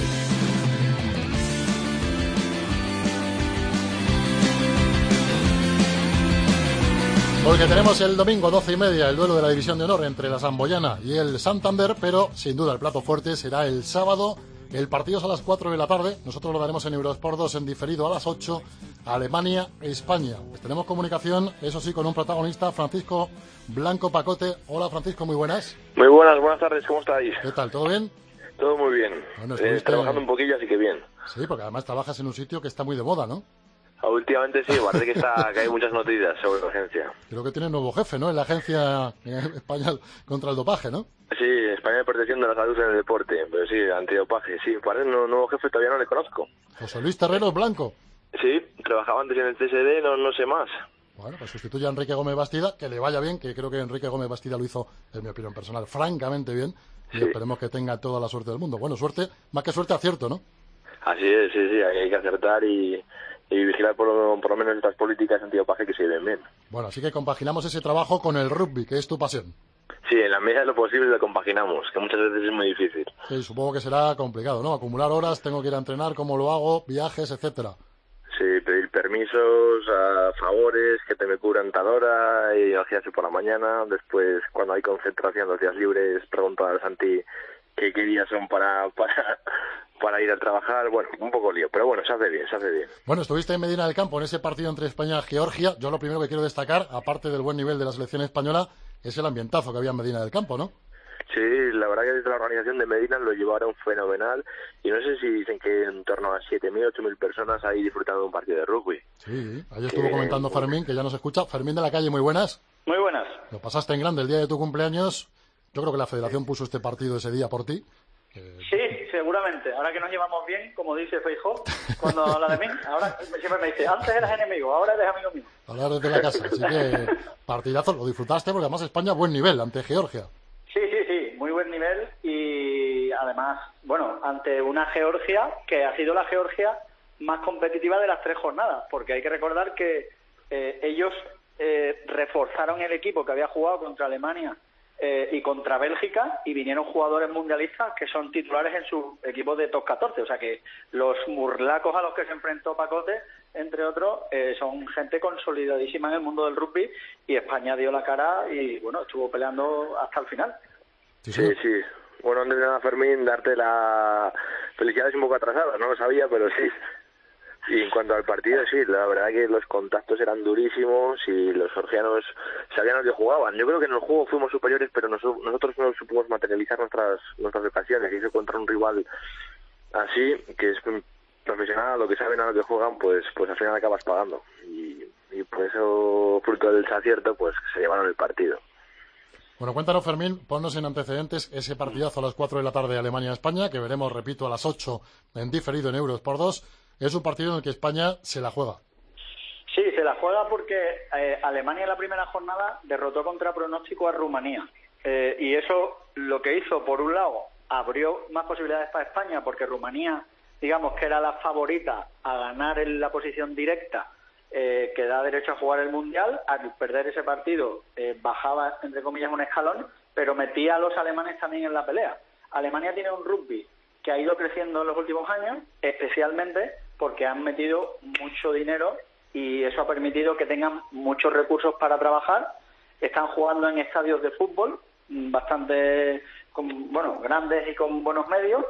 Porque tenemos el domingo doce y media el duelo de la División de Honor entre la Samboyana y el Santander, pero sin duda el plato fuerte será el sábado. El partido es a las cuatro de la tarde. Nosotros lo daremos en Eurosport dos en diferido a las ocho. Alemania-España. Pues tenemos comunicación, eso sí, con un protagonista, Francisco Blanco Pacote. Hola, Francisco, muy buenas. Muy buenas, buenas tardes, ¿cómo estáis? ¿Qué tal, todo bien? Todo muy bien. Bueno, estuviste... eh, trabajando un poquillo, así que bien. Sí, porque además trabajas en un sitio que está muy de moda, ¿no? Últimamente sí, parece que, está, que hay muchas noticias sobre la agencia. Creo que tiene nuevo jefe, ¿no? En la agencia española contra el dopaje, ¿no? Sí, España de Protección de la Salud en el Deporte, pero sí, antidopaje, sí. Parece un nuevo jefe, todavía no le conozco. José Luis Terreros Blanco. Sí, trabajaba antes en el C S D, no, no sé más. Bueno, pues sustituye a Enrique Gómez Bastida, que le vaya bien, que creo que Enrique Gómez Bastida lo hizo, en mi opinión personal, francamente bien, y sí. Esperemos que tenga toda la suerte del mundo. Bueno, suerte, más que suerte, acierto, ¿no? Así es, sí, sí, hay que acertar y, y vigilar por lo, por lo menos estas políticas antidopaje que se lleven bien. Bueno, así que compaginamos ese trabajo con el rugby, que es tu pasión. Sí, en la medida de lo posible lo compaginamos, que muchas veces es muy difícil. Sí, supongo que será complicado, ¿no? Acumular horas, tengo que ir a entrenar, cómo lo hago, viajes, etcétera. Sí, pedir permisos, a favores, que te me cubran tal hora, y al gimnasio por la mañana. Después, cuando hay concentración, los días libres, preguntar al Santi qué, qué días son para, para, para ir a trabajar. Bueno, un poco lío, pero bueno, se hace bien, se hace bien. Bueno, estuviste en Medina del Campo en ese partido entre España y Georgia. Yo lo primero que quiero destacar, aparte del buen nivel de la selección española, es el ambientazo que había en Medina del Campo, ¿no? Sí, la verdad que desde la organización de Medina lo llevaron fenomenal y no sé si dicen que en torno a siete mil, ocho mil personas ahí disfrutando de un partido de rugby. Sí, ahí estuvo que... comentando Fermín, que ya nos escucha. Fermín de la Calle, muy buenas. Muy buenas. Lo pasaste en grande el día de tu cumpleaños. Yo creo que la federación puso este partido ese día por ti. Eh... Sí, seguramente. Ahora que nos llevamos bien, como dice Feijóo, cuando habla de mí, ahora siempre me dice, antes eras enemigo, ahora eres amigo mío. Ahora eres de la casa, así que partidazo, lo disfrutaste porque además España buen nivel ante Georgia. Sí, sí, sí, muy buen nivel y además, bueno, ante una Georgia que ha sido la Georgia más competitiva de las tres jornadas, porque hay que recordar que eh, ellos eh, reforzaron el equipo que había jugado contra Alemania eh, y contra Bélgica y vinieron jugadores mundialistas que son titulares en su equipo de top catorce, o sea que los murlacos a los que se enfrentó Pacote, entre otros, eh, son gente consolidadísima en el mundo del rugby y España dio la cara y bueno, estuvo peleando hasta el final. Sí, sí. sí. Bueno, antes de nada, Fermín, darte la felicidades un poco atrasadas, no lo sabía, pero sí. Y en cuanto al partido, sí, la verdad que los contactos eran durísimos y los georgianos sabían lo que jugaban. Yo creo que en el juego fuimos superiores, pero nosotros, nosotros no supimos materializar nuestras nuestras ocasiones. Y eso contra un rival así, que es profesional, lo que saben a lo que juegan, pues pues al final acabas pagando. Y, y por eso, fruto del desacierto, pues se llevaron el partido. Bueno, cuéntanos, Fermín, ponnos en antecedentes ese partidazo a las cuatro de la tarde de Alemania-España, que veremos, repito, a las ocho en diferido en Euros por dos. Es un partido en el que España se la juega. Sí, se la juega porque eh, Alemania en la primera jornada derrotó contra pronóstico a Rumanía. Eh, y eso lo que hizo, por un lado, abrió más posibilidades para España, porque Rumanía, digamos que era la favorita a ganar en la posición directa, eh, que da derecho a jugar el Mundial. Al perder ese partido eh, bajaba, entre comillas, un escalón, pero metía a los alemanes también en la pelea. Alemania tiene un rugby que ha ido creciendo en los últimos años, especialmente porque han metido mucho dinero y eso ha permitido que tengan muchos recursos para trabajar. Están jugando en estadios de fútbol bastante con, bueno, grandes y con buenos medios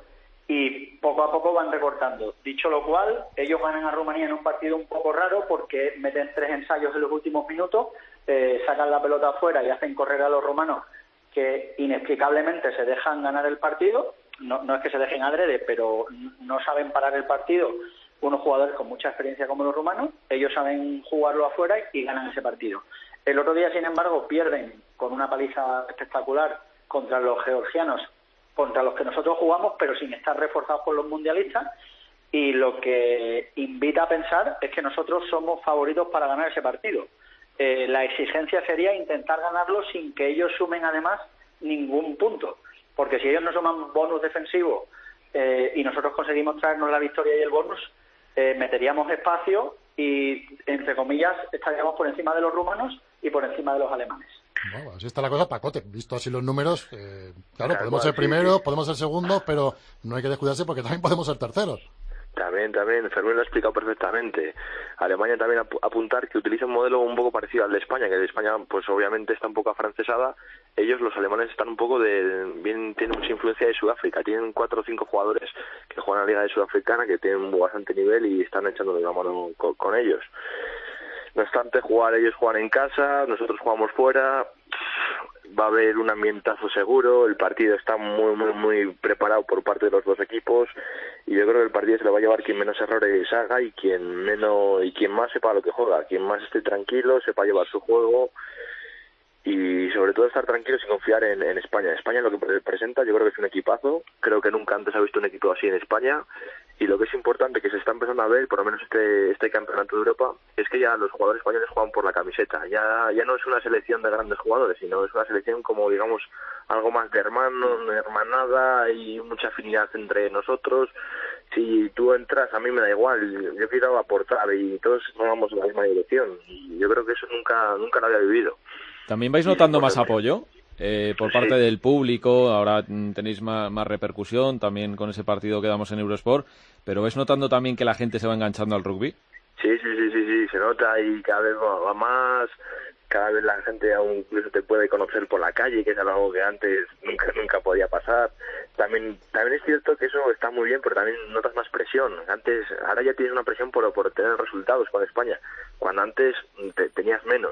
y poco a poco van recortando. Dicho lo cual, ellos ganan a Rumanía en un partido un poco raro porque meten tres ensayos en los últimos minutos, eh, sacan la pelota afuera y hacen correr a los rumanos que inexplicablemente se dejan ganar el partido. No, no es que se dejen adrede, pero no saben parar el partido. Unos jugadores con mucha experiencia como los rumanos, ellos saben jugarlo afuera y ganan ese partido. El otro día, sin embargo, pierden con una paliza espectacular contra los georgianos, contra los que nosotros jugamos, pero sin estar reforzados por los mundialistas, y lo que invita a pensar es que nosotros somos favoritos para ganar ese partido. Eh, la exigencia sería intentar ganarlo sin que ellos sumen además ningún punto, porque si ellos no suman bonus defensivo eh, y nosotros conseguimos traernos la victoria y el bonus, eh, meteríamos espacio y, entre comillas, estaríamos por encima de los rumanos y por encima de los alemanes. Bueno, así está la cosa, Pacote. Visto así los números, eh, claro, claro, podemos ser primeros, sí, podemos ser segundos, pero no hay que descuidarse porque también podemos ser terceros. También, también, Fermín lo ha explicado perfectamente. Alemania también ap- apuntar que utiliza un modelo un poco parecido al de España, que de España pues obviamente está un poco afrancesada. Ellos, los alemanes, están un poco de... bien tienen mucha influencia de Sudáfrica. Tienen cuatro o cinco jugadores que juegan en la Liga de Sudafricana, que tienen bastante nivel y están echándole la mano con, con ellos. No obstante, jugar ellos juegan en casa, nosotros jugamos fuera. va a haber un ambientazo seguro, el partido está muy, muy, muy preparado por parte de los dos equipos y yo creo que el partido se lo va a llevar quien menos errores haga y quien menos y quien más sepa lo que juega, quien más esté tranquilo, sepa llevar su juego y sobre todo estar tranquilos y confiar en, en España. España lo que presenta yo creo que es un equipazo, creo que nunca antes ha visto un equipo así en España y lo que es importante que se está empezando a ver, por lo menos este este campeonato de Europa, es que ya los jugadores españoles juegan por la camiseta, ya ya no es una selección de grandes jugadores, sino es una selección como digamos algo más de hermano, de hermanada y mucha afinidad entre nosotros. Si tú entras, a mí me da igual, yo quiero aportar y todos vamos en la misma dirección y yo creo que eso nunca nunca lo había vivido. ¿También vais notando más apoyo eh, por parte sí. del público? Ahora tenéis más, más repercusión, también con ese partido que damos en Eurosport, pero ¿vais notando también que la gente se va enganchando al rugby? Sí, sí, sí, sí, sí, se nota y cada vez va más, cada vez la gente aún incluso te puede conocer por la calle, que es algo que antes nunca nunca podía pasar. También también es cierto que eso está muy bien, pero también notas más presión. Antes, ahora ya tienes una presión por, por tener resultados con España, cuando antes te, tenías menos.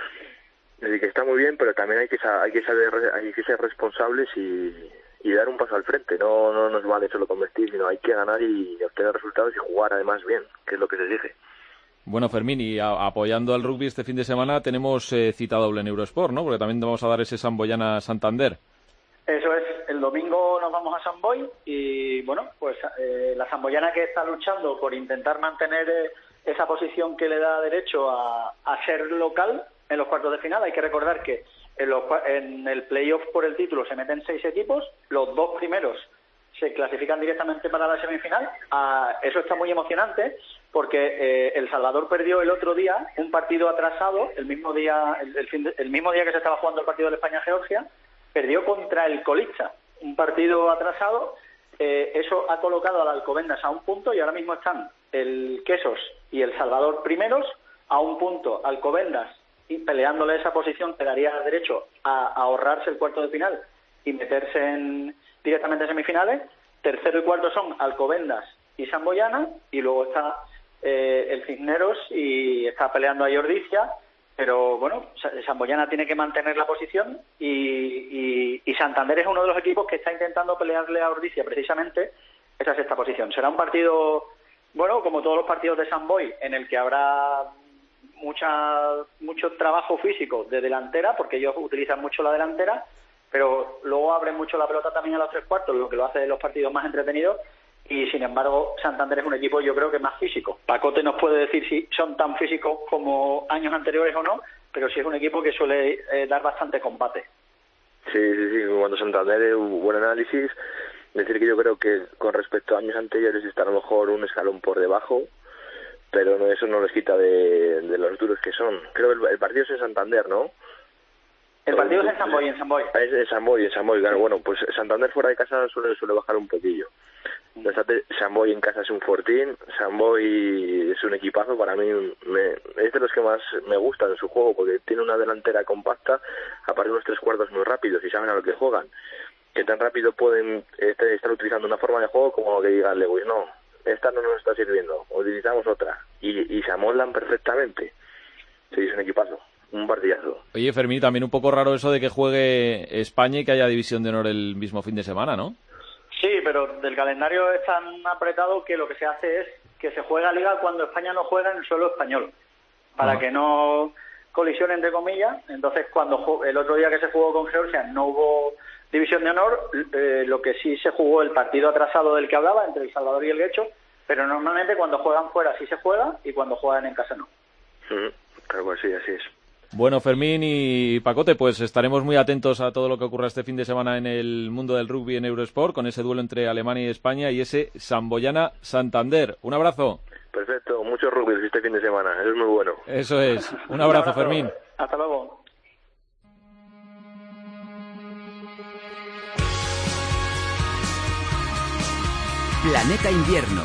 Es decir, que está muy bien, pero también hay que hay que saber, hay que ser responsables y, y dar un paso al frente. No no nos vale solo convertir, sino hay que ganar y obtener resultados y jugar además bien, que es lo que se exige. Bueno, Fermín, y a, apoyando al rugby este fin de semana tenemos eh, cita doble en Eurosport, ¿no? Porque también vamos a dar ese Samboyana Santander. Eso es, el domingo nos vamos a Samboy y, bueno, pues eh, la Samboyana que está luchando por intentar mantener eh, esa posición que le da derecho a, a ser local en los cuartos de final. Hay que recordar que en, los, en el playoff por el título se meten seis equipos, los dos primeros se clasifican directamente para la semifinal. Ah, eso está muy emocionante porque eh, El Salvador perdió el otro día un partido atrasado, el mismo día el, el, fin de, el mismo día que se estaba jugando el partido de España-Georgia, perdió contra el Colitza, un partido atrasado. Eh, eso ha colocado al Alcobendas a un punto y ahora mismo están el Quesos y El Salvador primeros a un punto. Alcobendas y peleándole esa posición que daría derecho a, a ahorrarse el cuarto de final y meterse en, directamente en semifinales. Tercero y cuarto son Alcobendas y Samboyana y luego está eh, el Cisneros y está peleando ahí Ordizia, pero bueno, Samboyana tiene que mantener la posición y, y, y Santander es uno de los equipos que está intentando pelearle a Ordizia precisamente esa sexta posición. Será un partido, bueno, como todos los partidos de Samboy, en el que habrá mucha mucho trabajo físico de delantera, porque ellos utilizan mucho la delantera, pero luego abren mucho la pelota también a los tres cuartos, lo que lo hace de los partidos más entretenidos, y sin embargo Santander es un equipo yo creo que más físico. Pacote nos puede decir si son tan físicos como años anteriores o no, pero sí es un equipo que suele eh, dar bastante combate. Sí, sí, sí, cuando Santander es un buen análisis, decir que yo creo que con respecto a años anteriores está a lo mejor un escalón por debajo, pero no, eso no les quita de, de los duros que son. Creo que el, el partido es en Santander, ¿no? El partido es en Samboy, en Samboy. Es en Samboy, en Samboy, claro. Bueno, pues Santander fuera de casa suele, suele bajar un poquillo. Samboy en casa es un fortín, Samboy es un equipazo, para mí me, es de los que más me gustan en su juego, porque tiene una delantera compacta, aparte de unos tres cuartos muy rápidos y saben a lo que juegan. Que tan rápido pueden este, estar utilizando una forma de juego como que digan Lewis, no, esta no nos está sirviendo, utilizamos otra. Y, y se amoldan perfectamente. Sí, es un equipazo. Un partidazo. Oye, Fermín, también un poco raro eso de que juegue España y que haya división de honor el mismo fin de semana, ¿no? Sí, pero del calendario es tan apretado que lo que se hace es que se juega Liga cuando España no juega en el suelo español, para ah. que no colisione, entre comillas. Entonces, cuando el otro día que se jugó con Georgia no hubo división de honor, eh, lo que sí se jugó el partido atrasado del que hablaba, entre El Salvador y el Guecho, pero normalmente cuando juegan fuera sí se juega y cuando juegan en casa no. Mm, claro que sí, así es. Bueno, Fermín y Pacote, pues estaremos muy atentos a todo lo que ocurra este fin de semana en el mundo del rugby en Eurosport, con ese duelo entre Alemania y España y ese Samboyana Santander. Un abrazo. Perfecto, mucho rugby este fin de semana, eso es muy bueno. Eso es, un abrazo, un abrazo. Fermín. Hasta luego. Planeta Invierno.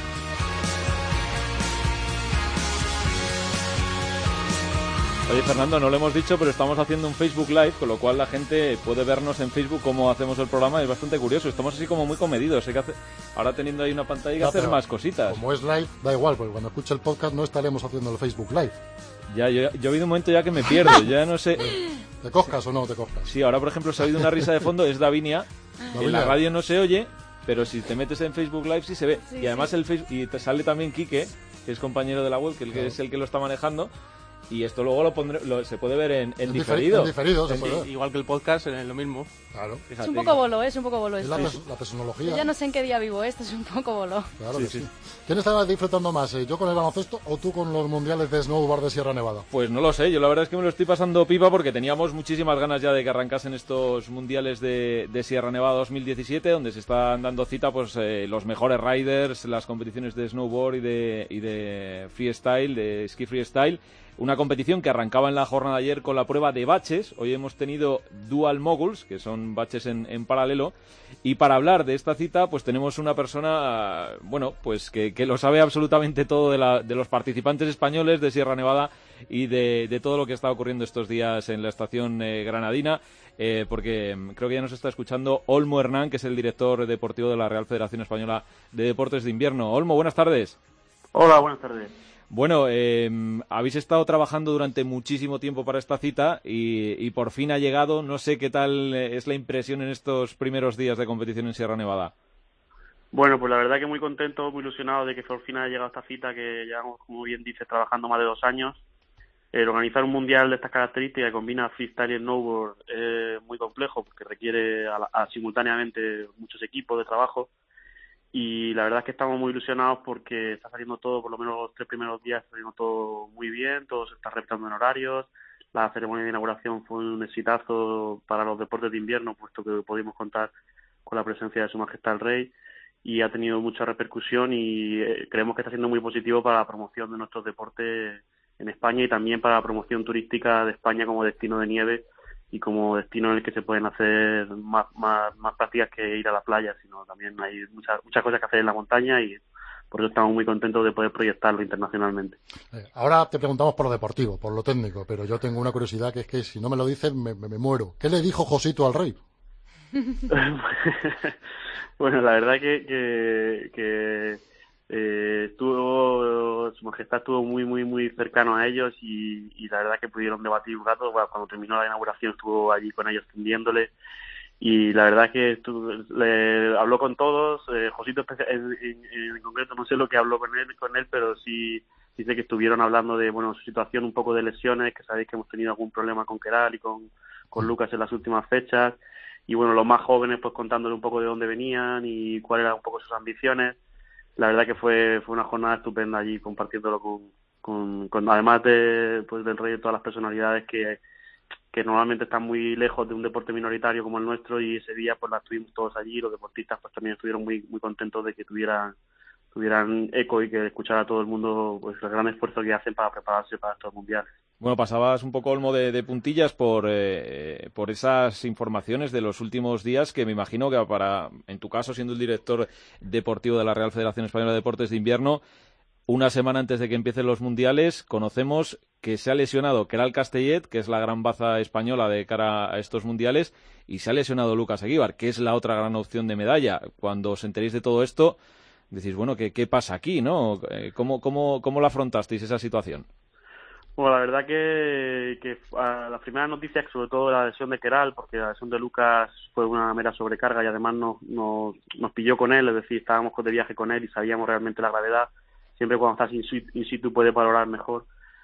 Oye, Fernando, no lo hemos dicho, pero estamos haciendo un Facebook Live, con lo cual la gente puede vernos en Facebook cómo hacemos el programa. Es bastante curioso, estamos así como muy comedidos. Hay que hacer... Ahora teniendo ahí una pantalla hay que no, hacer más cositas. Como es live, da igual, porque cuando escuche el podcast no estaremos haciendo el Facebook Live. Ya, yo, yo he habido un momento ya que me pierdo, ya no sé... ¿Te coscas o no te coscas? Sí, ahora por ejemplo se ha oído una risa de fondo, es Davinia. En la radio no se oye, pero si te metes en Facebook Live sí se ve. Sí, y además sí. el Facebook, y te sale también Quique, que es compañero de la web, que, el que claro. es el que lo está manejando. Y esto luego lo pondré, lo, se puede ver en, en, en diferido. En diferido se sí, puede ver. Igual que el podcast, en lo mismo. Claro. Fíjate. Es un poco bolo, ¿eh? es un poco bolo esto. Es la, pers- la personología. Yo ya no sé en qué día vivo, esto es un poco bolo. Claro sí, que sí. sí. ¿Quién estaba disfrutando más, eh? yo con el baloncesto o tú con los mundiales de snowboard de Sierra Nevada? Pues no lo sé, yo la verdad es que me lo estoy pasando pipa porque teníamos muchísimas ganas ya de que arrancasen estos mundiales de, de Sierra Nevada dos mil diecisiete, donde se están dando cita pues eh, los mejores riders, las competiciones de snowboard y de, y de freestyle, de esquí freestyle. Una competición que arrancaba en la jornada de ayer con la prueba de baches. Hoy hemos tenido dual moguls, que son baches en, en paralelo. Y para hablar de esta cita, pues tenemos una persona, bueno, pues que, que lo sabe absolutamente todo de, la, de los participantes españoles de Sierra Nevada y de, de todo lo que está ocurriendo estos días en la estación eh, granadina. Eh, porque creo que ya nos está escuchando Olmo Hernán, que es el director deportivo de la Real Federación Española de Deportes de Invierno. Olmo, buenas tardes. Hola, buenas tardes. Bueno, eh, habéis estado trabajando durante muchísimo tiempo para esta cita y, y por fin ha llegado. No sé qué tal es la impresión en estos primeros días de competición en Sierra Nevada. Bueno, pues la verdad que muy contento, muy ilusionado de que por fin haya llegado esta cita que llevamos, como bien dices, trabajando más de dos años. El organizar un mundial de estas características que combina freestyle y snowboard es muy complejo porque requiere a, a, simultáneamente muchos equipos de trabajo. Y la verdad es que estamos muy ilusionados porque está saliendo todo, por lo menos los tres primeros días, está saliendo todo muy bien, todo se está respetando en horarios. La ceremonia de inauguración fue un exitazo para los deportes de invierno, puesto que pudimos contar con la presencia de Su Majestad el Rey y ha tenido mucha repercusión y eh, creemos que está siendo muy positivo para la promoción de nuestros deportes en España y también para la promoción turística de España como destino de nieve y como destino en el que se pueden hacer más, más, más prácticas que ir a la playa, sino también hay muchas muchas cosas que hacer en la montaña y por eso estamos muy contentos de poder proyectarlo internacionalmente. Eh, ahora te preguntamos por lo deportivo, por lo técnico, pero yo tengo una curiosidad que es que si no me lo dices me, me, me muero. ¿Qué le dijo Josito al rey? Bueno, la verdad que, que, que eh, estuvo, Su Majestad estuvo muy, muy, muy cercano a ellos y, y la verdad que pudieron debatir un rato. Bueno, cuando terminó la inauguración estuvo allí con ellos tendiéndole y la verdad que estuvo, le habló con todos. Eh, Josito en, en, en concreto no sé lo que habló con él, con él, pero sí dice que estuvieron hablando de bueno su situación, un poco de lesiones, que sabéis que hemos tenido algún problema con Keral y con, con Lucas en las últimas fechas. Y bueno, los más jóvenes pues contándole un poco de dónde venían y cuáles eran un poco sus ambiciones. La verdad que fue fue una jornada estupenda allí compartiéndolo con, con, con además de pues del rey y todas las personalidades que, que normalmente están muy lejos de un deporte minoritario como el nuestro y ese día pues la estuvimos todos allí. Los deportistas pues también estuvieron muy muy contentos de que tuvieran tuvieran eco y que escuchara a todo el mundo pues el gran esfuerzo que hacen para prepararse para estos mundiales. Bueno, pasabas un poco, Olmo, de, de puntillas por eh, por esas informaciones de los últimos días que me imagino que para, en tu caso, siendo el director deportivo de la Real Federación Española de Deportes de Invierno, una semana antes de que empiecen los mundiales, conocemos que se ha lesionado Keral Castellet, que es la gran baza española de cara a estos mundiales, y se ha lesionado Lucas Eguíbar, que es la otra gran opción de medalla. Cuando os enteréis de todo esto, decís, bueno, ¿qué, qué pasa aquí, no? ¿Cómo, cómo, cómo lo afrontasteis esa situación? Bueno, la verdad que, que a las primeras noticias, sobre todo la lesión de Keral, porque la lesión de Lucas fue una mera sobrecarga y además nos, nos, nos pilló con él, es decir, estábamos de viaje con él y sabíamos realmente la gravedad. Siempre cuando estás in situ, in situ puedes valorar mejor.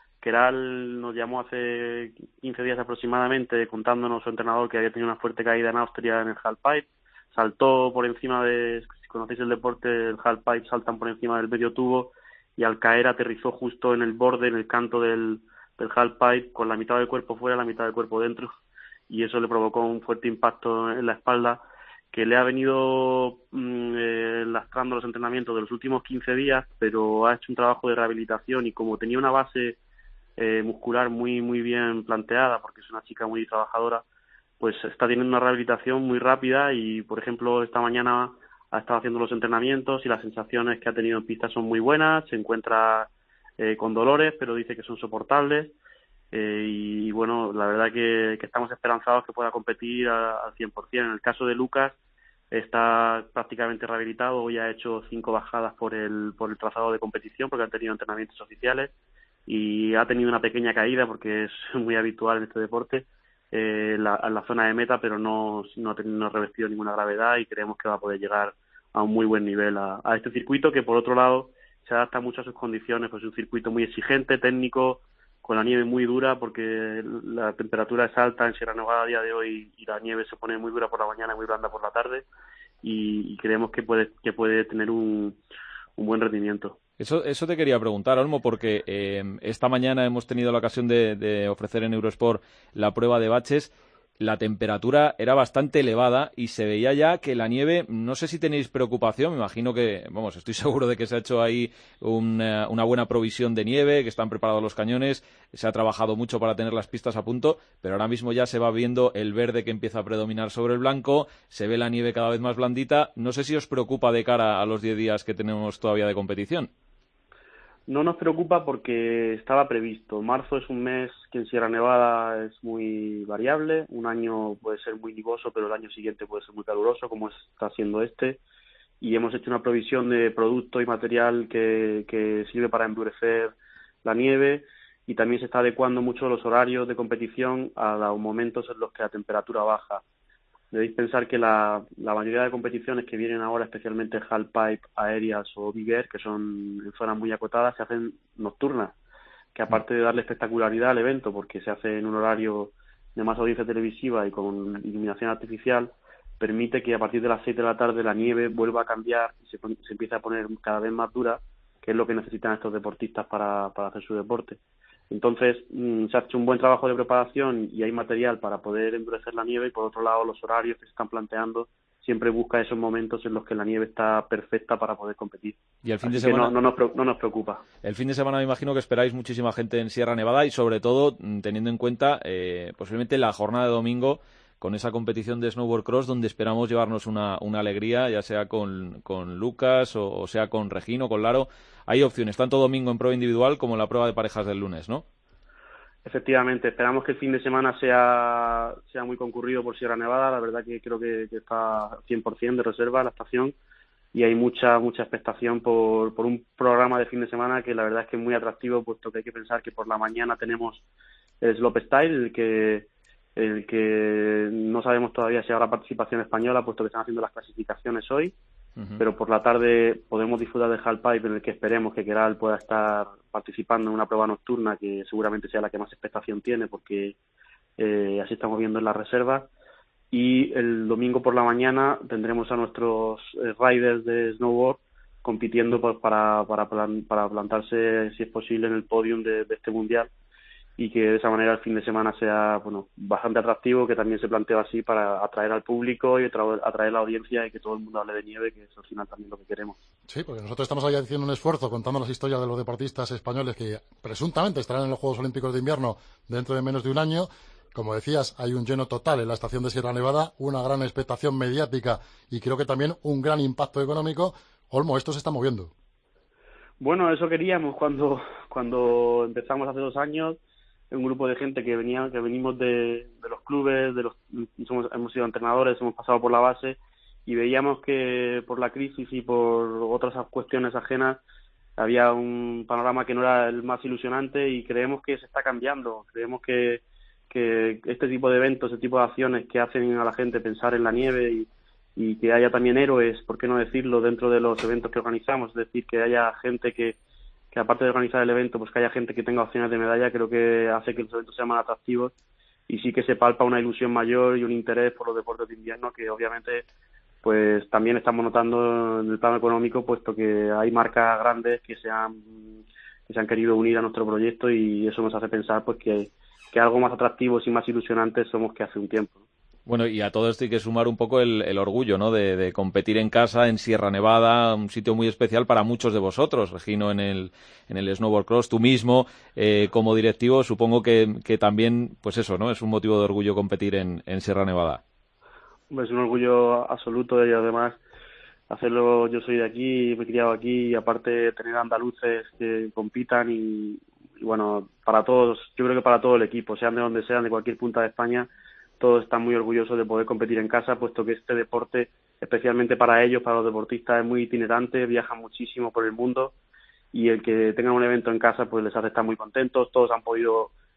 Keral nos llamó hace quince días aproximadamente contándonos su entrenador que había tenido una fuerte caída en Austria en el halfpipe, saltó por encima de, si conocéis el deporte, el halfpipe saltan por encima del medio tubo y al caer aterrizó justo en el borde, en el canto del, del halfpipe, con la mitad del cuerpo fuera, la mitad del cuerpo dentro, y eso le provocó un fuerte impacto en la espalda que le ha venido mmm, eh, lastrando los entrenamientos de los últimos quince días, pero ha hecho un trabajo de rehabilitación y como tenía una base eh, muscular muy muy bien planteada, porque es una chica muy trabajadora, pues está teniendo una rehabilitación muy rápida y, por ejemplo, esta mañana ha estado haciendo los entrenamientos y las sensaciones que ha tenido en pista son muy buenas, se encuentra eh, con dolores, pero dice que son soportables eh, y, bueno, la verdad que, que estamos esperanzados que pueda competir a, al cien por ciento. En el caso de Lucas, está prácticamente rehabilitado, hoy ha hecho cinco bajadas por el, por el trazado de competición porque han tenido entrenamientos oficiales y ha tenido una pequeña caída porque es muy habitual en este deporte, eh, la, en la zona de meta, pero no, no, no ha revestido ninguna gravedad y creemos que va a poder llegar a un muy buen nivel a, a este circuito, que por otro lado se adapta mucho a sus condiciones, pues es un circuito muy exigente, técnico, con la nieve muy dura porque la temperatura es alta en Sierra Nevada a día de hoy y la nieve se pone muy dura por la mañana y muy blanda por la tarde, y, y creemos que puede que puede tener un, un buen rendimiento. Eso, eso te quería preguntar, Olmo, porque eh, esta mañana hemos tenido la ocasión de, de ofrecer en Eurosport la prueba de baches. La temperatura era bastante elevada y se veía ya que la nieve, no sé si tenéis preocupación, me imagino que, vamos, estoy seguro de que se ha hecho ahí una, una buena provisión de nieve, que están preparados los cañones, se ha trabajado mucho para tener las pistas a punto, pero ahora mismo ya se va viendo el verde que empieza a predominar sobre el blanco, se ve la nieve cada vez más blandita. No sé si os preocupa de cara a los diez días que tenemos todavía de competición. No nos preocupa porque estaba previsto. Marzo es un mes que en Sierra Nevada es muy variable. Un año puede ser muy nuboso, pero el año siguiente puede ser muy caluroso, como está siendo este. Y hemos hecho una provisión de producto y material que, que sirve para endurecer la nieve, y también se está adecuando mucho los horarios de competición a los momentos en los que la temperatura baja. Debéis pensar que la, la mayoría de competiciones que vienen ahora, especialmente halfpipe, aéreas o big air, que son en zonas muy acotadas, se hacen nocturnas, que aparte de darle espectacularidad al evento, porque se hace en un horario de más audiencia televisiva y con iluminación artificial, permite que a partir de las seis de la tarde la nieve vuelva a cambiar y se, se empiece a poner cada vez más dura, que es lo que necesitan estos deportistas para, para hacer su deporte. Entonces, mmm, se ha hecho un buen trabajo de preparación y hay material para poder endurecer la nieve, y por otro lado los horarios que se están planteando siempre busca esos momentos en los que la nieve está perfecta para poder competir. Y el fin Así de semana no, no, nos, no nos preocupa. El fin de semana me imagino que esperáis muchísima gente en Sierra Nevada y sobre todo teniendo en cuenta eh, posiblemente la jornada de domingo con esa competición de snowboard cross donde esperamos llevarnos una, una alegría, ya sea con, con Lucas o, o sea con Regino, con Laro. Hay opciones, tanto domingo en prueba individual como en la prueba de parejas del lunes, ¿no? Efectivamente, esperamos que el fin de semana sea sea muy concurrido por Sierra Nevada. La verdad que creo que, que está cien por ciento de reserva la estación y hay mucha mucha expectación por, por un programa de fin de semana que la verdad es que es muy atractivo, puesto que hay que pensar que por la mañana tenemos el slopestyle, el que el que no sabemos todavía si habrá participación española, puesto que están haciendo las clasificaciones hoy. Uh-huh. Pero por la tarde podemos disfrutar del halfpipe, en el que esperemos que Keral pueda estar participando en una prueba nocturna que seguramente sea la que más expectación tiene, porque eh, así estamos viendo en la reserva. Y el domingo por la mañana tendremos a nuestros eh, riders de snowboard compitiendo pues, para para, plan, para plantarse, si es posible, en el podium de, de este mundial, y que de esa manera el fin de semana sea bueno bastante atractivo, que también se plantea así para atraer al público y atraer, atraer la audiencia y que todo el mundo hable de nieve, que es al final también lo que queremos. Sí, porque nosotros estamos ahí haciendo un esfuerzo contando las historias de los deportistas españoles que presuntamente estarán en los Juegos Olímpicos de Invierno dentro de menos de un año. Como decías, hay un lleno total en la estación de Sierra Nevada, una gran expectación mediática y creo que también un gran impacto económico. Olmo, esto se está moviendo. Bueno, eso queríamos cuando cuando empezamos hace dos años. Un grupo de gente que venía que venimos de, de los clubes, de los somos, hemos sido entrenadores, hemos pasado por la base y veíamos que por la crisis y por otras cuestiones ajenas había un panorama que no era el más ilusionante, y creemos que se está cambiando. Creemos que, que este tipo de eventos, este tipo de acciones que hacen a la gente pensar en la nieve y, y que haya también héroes, por qué no decirlo, dentro de los eventos que organizamos, es decir, que haya gente que que aparte de organizar el evento, pues que haya gente que tenga opciones de medalla, creo que hace que los eventos sean más atractivos, y sí que se palpa una ilusión mayor y un interés por los deportes de invierno, que obviamente pues también estamos notando en el plano económico, puesto que hay marcas grandes que se han que se han querido unir a nuestro proyecto, y eso nos hace pensar pues que, que algo más atractivos y más ilusionantes somos que hace un tiempo. Bueno, y a todo esto hay que sumar un poco el, el orgullo, ¿no?, de, de competir en casa, en Sierra Nevada, un sitio muy especial para muchos de vosotros. Regino en el, en el snowboard cross, tú mismo, eh, como directivo, supongo que, que también, pues eso, ¿no?, es un motivo de orgullo competir en, en Sierra Nevada. Es un orgullo absoluto, y además hacerlo, yo soy de aquí, me he criado aquí, y aparte tener andaluces que compitan y, y bueno, para todos, yo creo que para todo el equipo, sean de donde sean, de cualquier punta de España, todos están muy orgullosos de poder competir en casa, puesto que este deporte, especialmente para ellos, para los deportistas, es muy itinerante, viajan muchísimo por el mundo, y el que tengan un evento en casa pues les hace estar muy contentos. Todos han podido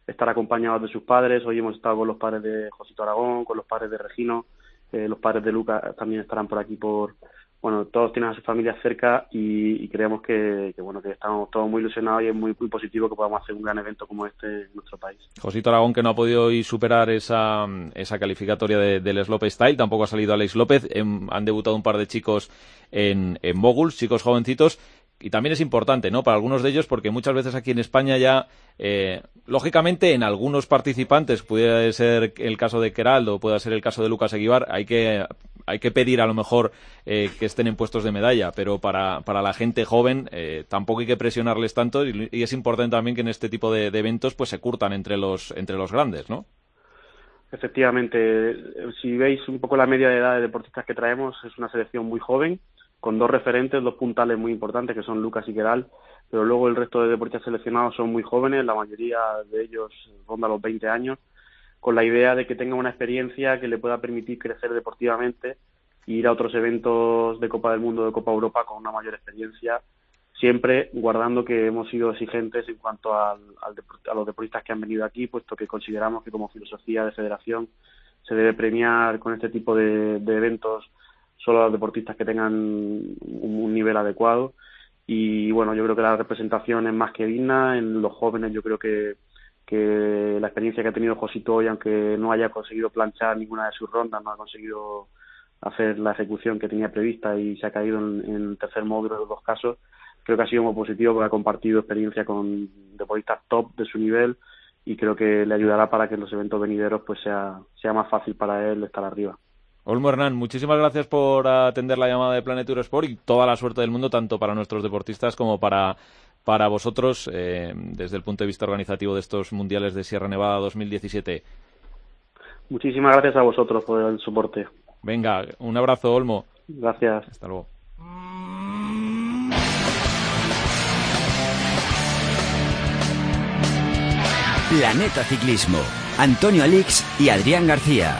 estar acompañados de sus padres. Hoy hemos estado con los padres de Josito Aragón, con los padres de Regino, eh, los padres de Lucas también estarán por aquí por... Bueno, todos tienen a sus familias cerca y, y creemos que, que bueno que estamos todos muy ilusionados y es muy, muy positivo que podamos hacer un gran evento como este en nuestro país. Josito Aragón, que no ha podido hoy superar esa, esa calificatoria de, del Slopestyle, tampoco ha salido Alex López, eh, han debutado un par de chicos en, en moguls, chicos jovencitos. Y también es importante, ¿no?, para algunos de ellos, porque muchas veces aquí en España ya, eh, lógicamente, en algunos participantes, puede ser el caso de Queraldo, puede ser el caso de Lucas Eguibar, hay que hay que pedir a lo mejor eh, que estén en puestos de medalla, pero para, para la gente joven eh, tampoco hay que presionarles tanto y, y es importante también que en este tipo de, de eventos pues se curtan entre los entre los grandes, ¿no? Efectivamente, si veis un poco la media de edad de deportistas que traemos, es una selección muy joven, con dos referentes, dos puntales muy importantes, que son Lucas y Queralt, pero luego el resto de deportistas seleccionados son muy jóvenes, la mayoría de ellos ronda los veinte años, con la idea de que tengan una experiencia que le pueda permitir crecer deportivamente e ir a otros eventos de Copa del Mundo, de Copa Europa, con una mayor experiencia, siempre guardando que hemos sido exigentes en cuanto al, al a los deportistas que han venido aquí, puesto que consideramos que como filosofía de federación se debe premiar con este tipo de, de eventos solo a los deportistas que tengan un, un nivel adecuado. Y bueno, yo creo que la representación es más que digna. En los jóvenes yo creo que, que la experiencia que ha tenido Josito hoy, aunque no haya conseguido planchar ninguna de sus rondas, no ha conseguido hacer la ejecución que tenía prevista y se ha caído en, en el tercer módulo de los dos casos, creo que ha sido muy positivo porque ha compartido experiencia con deportistas top de su nivel y creo que le ayudará para que en los eventos venideros pues sea, sea más fácil para él estar arriba. Olmo Hernán, muchísimas gracias por atender la llamada de Planet Eurosport y toda la suerte del mundo, tanto para nuestros deportistas como para, para vosotros, eh, desde el punto de vista organizativo de estos Mundiales de Sierra Nevada dos mil diecisiete. Muchísimas gracias a vosotros por el soporte. Venga, un abrazo, Olmo. Gracias. Hasta luego. Planeta Ciclismo. Antonio Alix y Adrián García.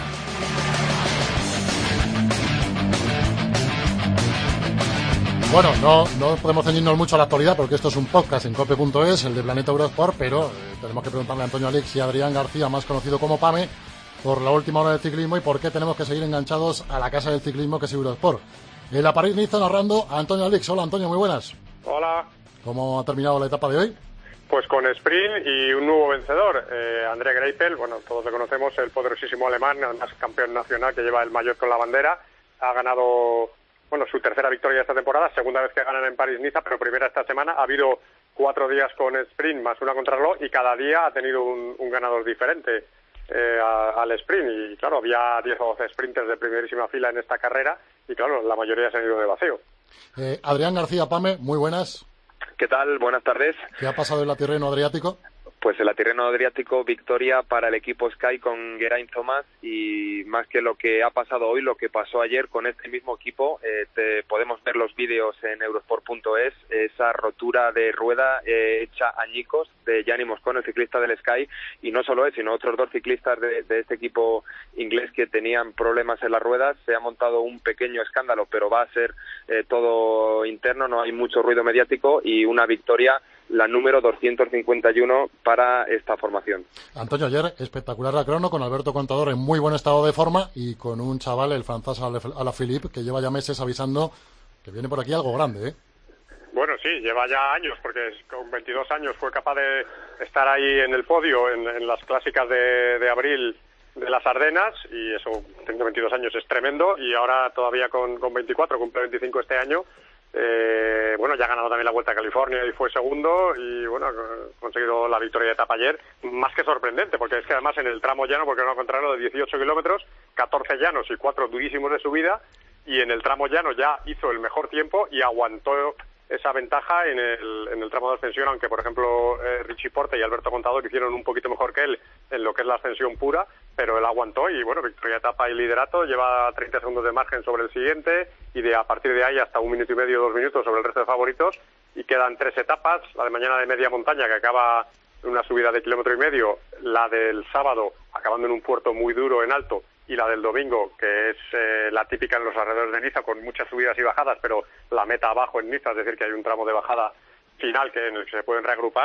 Bueno, no, no podemos ceñirnos mucho a la actualidad porque esto es un podcast en cope punto es, el de Planeta Eurosport, pero eh, tenemos que preguntarle a Antonio Alix y a Adrián García, más conocido como Pame, por la última hora del ciclismo y por qué tenemos que seguir enganchados a la casa del ciclismo que es Eurosport. En la París-Niza narrando a Antonio Alix. Hola Antonio, muy buenas. Hola. ¿Cómo ha terminado la etapa de hoy? Pues con sprint y un nuevo vencedor, eh, André Greipel, bueno, todos le conocemos, el poderosísimo alemán, además campeón nacional que lleva el maillot con la bandera, ha ganado, bueno, su tercera victoria de esta temporada, segunda vez que ganan en París-Niza, pero primera esta semana. Ha habido cuatro días con sprint más una contrarreloj y cada día ha tenido un, un ganador diferente eh, a, al sprint. Y claro, había diez o doce sprinters de primerísima fila en esta carrera y claro, la mayoría se han ido de vacío. Eh, Adrián García, Pame, muy buenas. ¿Qué tal? Buenas tardes. ¿Qué ha pasado en la Tirreno Adriático? Pues en la Tirreno Adriático, victoria para el equipo Sky con Geraint Thomas y más que lo que ha pasado hoy, lo que pasó ayer con este mismo equipo, eh, te, podemos ver los vídeos en eurosport punto es, esa rotura de rueda eh, hecha añicos de Gianni Moscon, el ciclista del Sky, y no solo él, sino otros dos ciclistas de, de este equipo inglés que tenían problemas en las ruedas. Se ha montado un pequeño escándalo, pero va a ser eh, todo interno, no hay mucho ruido mediático y una victoria, la número doscientos cincuenta y uno para esta formación. Antonio, ayer espectacular la crono con Alberto Contador en muy buen estado de forma y con un chaval, el francés Alaphilippe, que lleva ya meses avisando que viene por aquí algo grande, ¿eh? Bueno, sí, lleva ya años, porque con veintidós años fue capaz de estar ahí en el podio en, en las clásicas de, de abril de las Ardenas, y eso, teniendo veintidós años es tremendo, y ahora todavía con, con veinticuatro, cumple veinticinco este año. Eh, bueno, ya ha ganado también la Vuelta a California y fue segundo y bueno, ha conseguido la victoria de etapa ayer, más que sorprendente, porque es que además en el tramo llano, porque no ha contrario de dieciocho kilómetros, catorce llanos y cuatro durísimos de subida, y en el tramo llano ya hizo el mejor tiempo y aguantó esa ventaja en el, en el tramo de ascensión, aunque por ejemplo eh, Richie Porte y Alberto Contador hicieron un poquito mejor que él en lo que es la ascensión pura, pero él aguantó y bueno, victoria de etapa y liderato, lleva treinta segundos de margen sobre el siguiente y de a partir de ahí hasta un minuto y medio, dos minutos sobre el resto de favoritos, y quedan tres etapas, la de mañana de media montaña que acaba en una subida de kilómetro y medio, la del sábado acabando en un puerto muy duro en alto, y la del domingo, que es eh, la típica en los alrededores de Niza, con muchas subidas y bajadas, pero la meta abajo en Niza, es decir, que hay un tramo de bajada final que en el que se pueden reagrupar.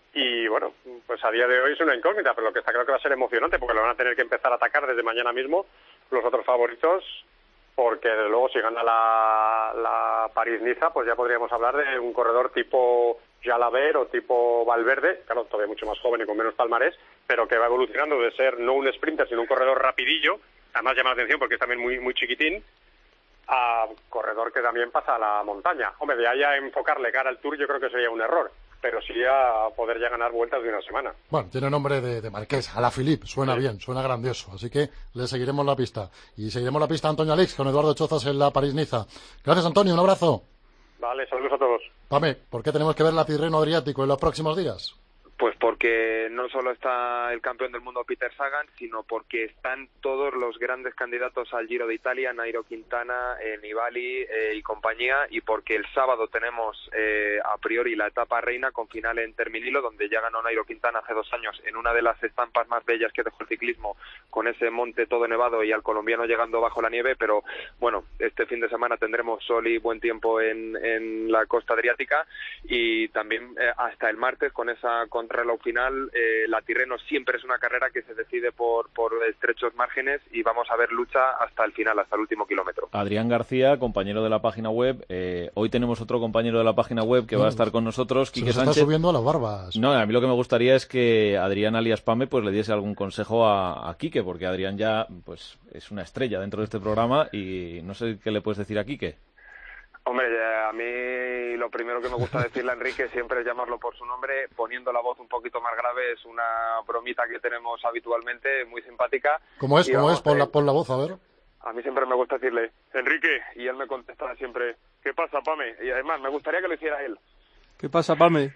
y bueno, pues a día de hoy es una incógnita, pero lo que está claro que va a ser emocionante porque lo van a tener que empezar a atacar desde mañana mismo los otros favoritos, porque desde luego si gana la, la París-Niza, pues ya podríamos hablar de un corredor tipo Jalabert o tipo Valverde, claro, todavía mucho más joven y con menos palmarés, pero que va evolucionando de ser no un sprinter, sino un corredor rapidillo, además llama la atención porque es también muy, muy chiquitín, a corredor que también pasa a la montaña. Hombre, de ahí a enfocarle cara al Tour yo creo que sería un error, pero sí a poder ya ganar vueltas de una semana. Bueno, tiene nombre de, de marqués, Alaphilippe, suena sí. bien, suena grandioso, así que le seguiremos la pista. Y seguiremos la pista a Antonio Alix con Eduardo Chozas en la París-Niza. Gracias, Antonio, un abrazo. Vale, saludos a todos. Pame, ¿por qué tenemos que ver la Tirreno Adriático en los próximos días? Pues porque no solo está el campeón del mundo Peter Sagan, sino porque están todos los grandes candidatos al Giro de Italia, Nairo Quintana, eh, Nibali eh, y compañía, y porque el sábado tenemos eh, a priori la etapa reina con final en Terminilo, donde ya ganó Nairo Quintana hace dos años en una de las estampas más bellas que dejó el ciclismo, con ese monte todo nevado y al colombiano llegando bajo la nieve, pero bueno, este fin de semana tendremos sol y buen tiempo en, en la costa adriática, y también eh, hasta el martes con esa contrarreloj final. eh, la Tirreno siempre es una carrera que se decide por, por estrechos márgenes y vamos a ver lucha hasta el final, hasta el último kilómetro. Adrián García, compañero de la página web. Eh, hoy tenemos otro compañero de la página web que no, va a estar con nosotros, Quique se nos Sánchez. Está subiendo a las barbas. No, a mí lo que me gustaría es que Adrián alias Pame pues le diese algún consejo a, a Quique, porque Adrián ya pues es una estrella dentro de este programa y no sé qué le puedes decir a Quique. Hombre, a mí lo primero que me gusta decirle a Enrique siempre es llamarlo por su nombre, poniendo la voz un poquito más grave. Es una bromita que tenemos habitualmente, muy simpática. ¿Cómo es? ¿Cómo es? Pon la, pon la voz, a ver. A mí siempre me gusta decirle, Enrique, y él me contesta siempre, ¿qué pasa, Pame? Y además, me gustaría que lo hiciera él. ¿Qué pasa, Pame?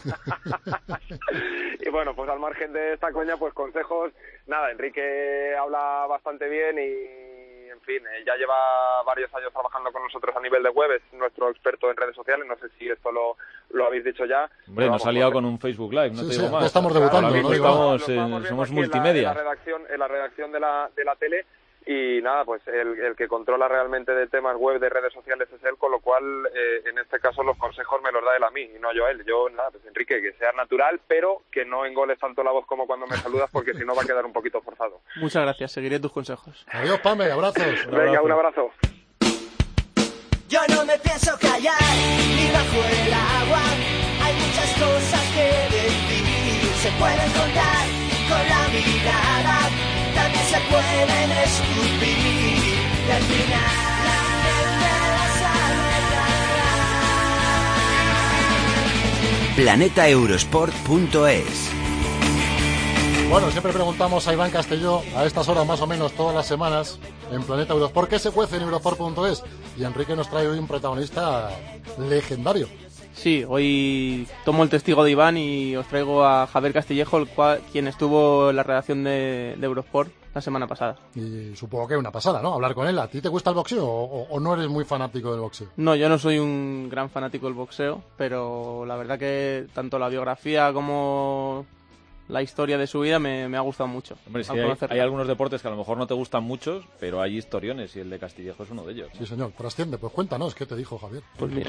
Y bueno, pues al margen de esta coña, pues consejos. Nada, Enrique habla bastante bien y, en fin, eh, ya lleva varios años trabajando con nosotros a nivel de web, es nuestro experto en redes sociales, no sé si esto lo, lo habéis dicho ya. Hombre, nos ha liado con un Facebook Live, no sí, te sí, digo más. Ya estamos debutando, ahora mismo ¿no? estamos, eh, somos multimedia. En la, en la redacción, en la redacción de la, de la tele. Y nada, pues el, el que controla realmente de temas web, de redes sociales es él, con lo cual eh, en este caso los consejos me los da él a mí y no yo a él. Yo, nada, pues Enrique, que sea natural, pero que no engoles tanto la voz como cuando me saludas, porque si no va a quedar un poquito forzado. Muchas gracias, seguiré tus consejos. Adiós, Pame, abrazos. Un Venga, abrazo. un abrazo. Yo no me pienso callar, ni bajo el agua, hay muchas cosas que decir, se pueden contar con la mirada, también se pueden escupir y al final planeta eurosport punto es. Bueno, siempre preguntamos a Iván Castelló a estas horas más o menos todas las semanas en Planeta Eurosport qué se cuece en eurosport punto es, y Enrique nos trae hoy un protagonista legendario. Sí, hoy tomo el testigo de Iván y os traigo a Javier Castillejo, el cual, quien estuvo en la redacción de, de Eurosport la semana pasada. Y supongo que es una pasada, ¿no? Hablar con él. ¿A ti te gusta el boxeo o, o no eres muy fanático del boxeo? No, yo no soy un gran fanático del boxeo, pero la verdad que tanto la biografía como la historia de su vida me, me ha gustado mucho. Hombre, sí, hay, hay algunos deportes que a lo mejor no te gustan muchos, pero hay historiones y el de Castillejo es uno de ellos, ¿no? Sí, señor. Trasciende. Pues cuéntanos, ¿qué te dijo Javier? Pues mira.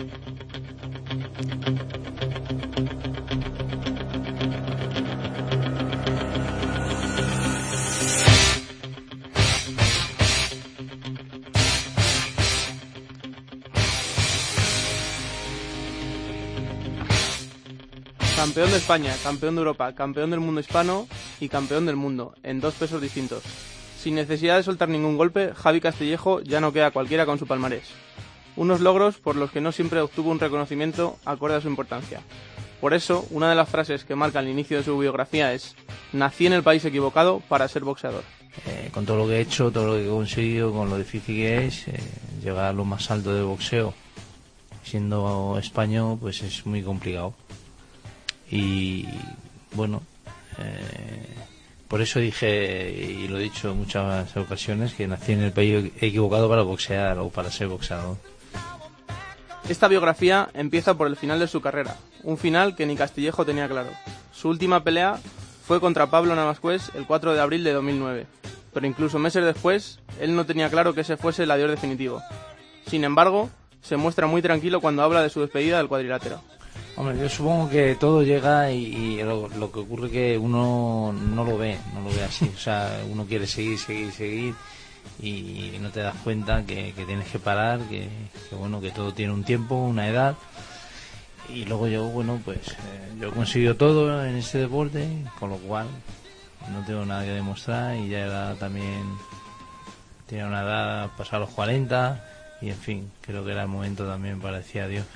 Campeón de España, campeón de Europa, campeón del mundo hispano y campeón del mundo, en dos pesos distintos. Sin necesidad de soltar ningún golpe, Javi Castillejo ya no queda cualquiera con su palmarés. Unos logros por los que no siempre obtuvo un reconocimiento acorde a su importancia. Por eso, una de las frases que marca el inicio de su biografía es: nací en el país equivocado para ser boxeador. Eh, con todo lo que he hecho, todo lo que he conseguido, con lo difícil que es, eh, llegar a lo más alto del boxeo, siendo español, pues es muy complicado. Y bueno, eh, por eso dije, y lo he dicho en muchas ocasiones, que nací en el país equivocado para boxear o para ser boxeador. Esta biografía empieza por el final de su carrera, un final que ni Castillejo tenía claro. Su última pelea fue contra Pablo Navascués el cuatro de abril de dos mil nueve, pero incluso meses después, él no tenía claro que ese fuese el adiós definitivo. Sin embargo, se muestra muy tranquilo cuando habla de su despedida del cuadrilátero. Hombre, yo supongo que todo llega y, y lo, lo que ocurre es que uno no lo ve, no lo ve así. O sea, uno quiere seguir, seguir, seguir y no te das cuenta que, que tienes que parar, que, que bueno, que todo tiene un tiempo, una edad. Y luego yo, bueno, pues eh, yo he conseguido todo en este deporte, con lo cual no tengo nada que demostrar y ya era también, tenía una edad pasada los cuarenta y en fin, creo que era el momento también para decir adiós.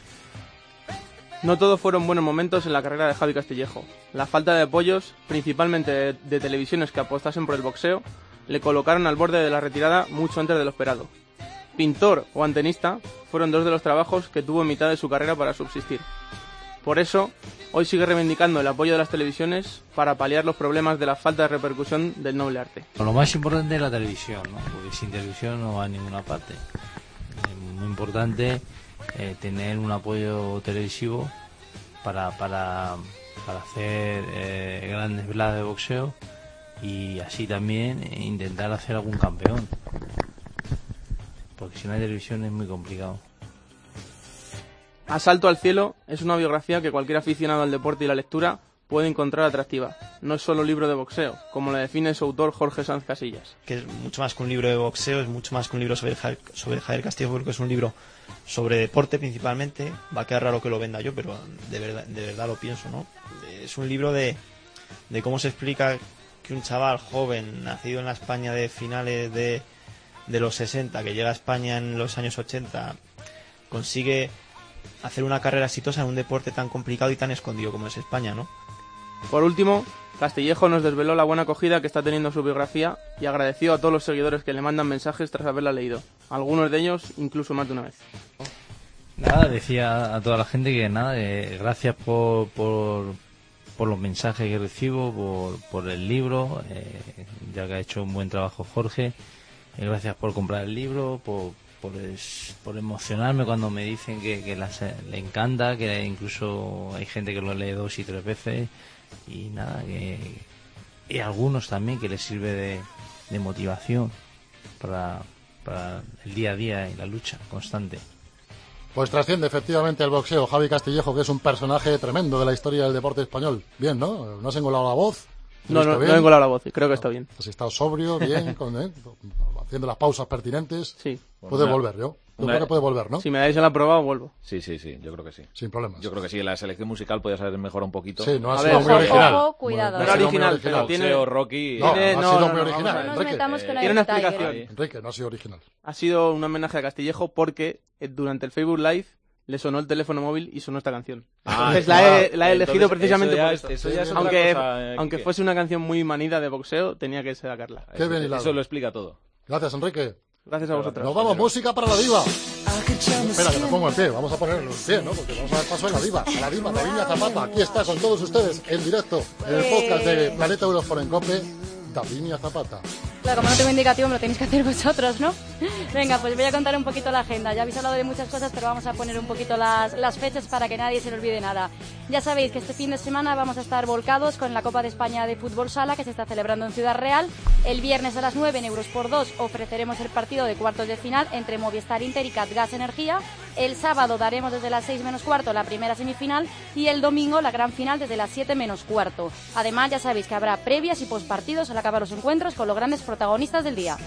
No todos fueron buenos momentos en la carrera de Javi Castillejo. La falta de apoyos, principalmente de, de televisiones que apostasen por el boxeo, le colocaron al borde de la retirada mucho antes de lo esperado. Pintor o antenista fueron dos de los trabajos que tuvo en mitad de su carrera para subsistir. Por eso, hoy sigue reivindicando el apoyo de las televisiones para paliar los problemas de la falta de repercusión del noble arte. Lo más importante es la televisión, ¿no? Porque sin televisión no va a ninguna parte. Es muy importante eh, tener un apoyo televisivo para, para, para hacer eh, grandes veladas de boxeo y así también eh, intentar hacer algún campeón. Porque si no hay televisión es muy complicado. Asalto al cielo es una biografía que cualquier aficionado al deporte y la lectura puede encontrar atractiva. No es solo libro de boxeo, como lo define su autor Jorge Sanz Casillas. Que es mucho más que un libro de boxeo, es mucho más que un libro sobre Javier, sobre Javier Castillejo, porque es un libro sobre deporte principalmente. Va a quedar raro que lo venda yo, pero de verdad, de verdad lo pienso, ¿no? Es un libro de, de cómo se explica que un chaval joven, nacido en la España de finales de, de los sesenta, que llega a España en los años ochenta, consigue hacer una carrera exitosa en un deporte tan complicado y tan escondido como es España, ¿no? Por último, Castillejo nos desveló la buena acogida que está teniendo su biografía y agradeció a todos los seguidores que le mandan mensajes tras haberla leído, algunos de ellos incluso más de una vez. Nada, decía a toda la gente que nada, eh, gracias por, por, por los mensajes que recibo, por, por el libro, eh, ya que ha hecho un buen trabajo Jorge, eh, gracias por comprar el libro, por Por, es, por emocionarme cuando me dicen que, que las, le encanta, que incluso hay gente que lo lee dos y tres veces y nada, que y algunos también que les sirve de, de motivación para, para el día a día y la lucha constante. Pues trasciende efectivamente el boxeo Javi Castillejo, que es un personaje tremendo de la historia del deporte español. Bien, ¿no? ¿No has engolado la voz? No, no, no he engolado la voz, creo que está bien. Has estado sobrio, bien, con, ¿eh? haciendo las pausas pertinentes. Sí. Puede una, volver, yo. Yo una, creo que puede volver, ¿no? Si me dais el aprobado, vuelvo. Sí, sí, sí, yo creo que sí. Sin problemas. Yo creo que sí, la selección musical podía ser mejor un poquito. Sí, no ha a sido ver, muy original. Ojo, cuidado. No, no, no, original, original, pero tiene... Boxeo, Rocky... No, tiene, no, no ha sido no, muy no, original, no, no Enrique. metamos con la Tiene una detalle. explicación. Enrique, no ha sido original. Ha sido un homenaje a Castillejo porque eh, durante el Facebook Live le sonó el teléfono móvil y sonó esta canción. Ah, Entonces claro. la he, la he elegido Entonces, precisamente eso ya por es- esto. eso ya es otra aunque cosa, eh, aunque que- fuese una canción muy manida de boxeo, tenía que sacarla. Qué bien Eso, hilado. eso lo explica todo. Gracias, Enrique. Gracias a vosotros. Nos vamos, música para la diva. Espera, que me pongo en pie. Vamos a ponerlo en pie, ¿no? Porque vamos a dar paso a la diva. A la diva, Davinia Zapata. Aquí está con todos ustedes en directo en el podcast de Planeta Eurosport en COPE. Davinia Zapata. Claro, como no tengo indicativo, me lo tenéis que hacer vosotros, ¿no? Venga, pues voy a contar un poquito la agenda. Ya habéis hablado de muchas cosas, pero vamos a poner un poquito las, las fechas para que nadie se le olvide nada. Ya sabéis que este fin de semana vamos a estar volcados con la Copa de España de Fútbol Sala, que se está celebrando en Ciudad Real. El viernes a las nueve en Eurosport dos ofreceremos el partido de cuartos de final entre Movistar Inter y Catgas Energía. El sábado daremos desde las seis menos cuarto la primera semifinal y el domingo la gran final desde las siete menos cuarto. Además, ya sabéis que habrá previas y postpartidos al acabar los encuentros con los grandes protagonistas del día.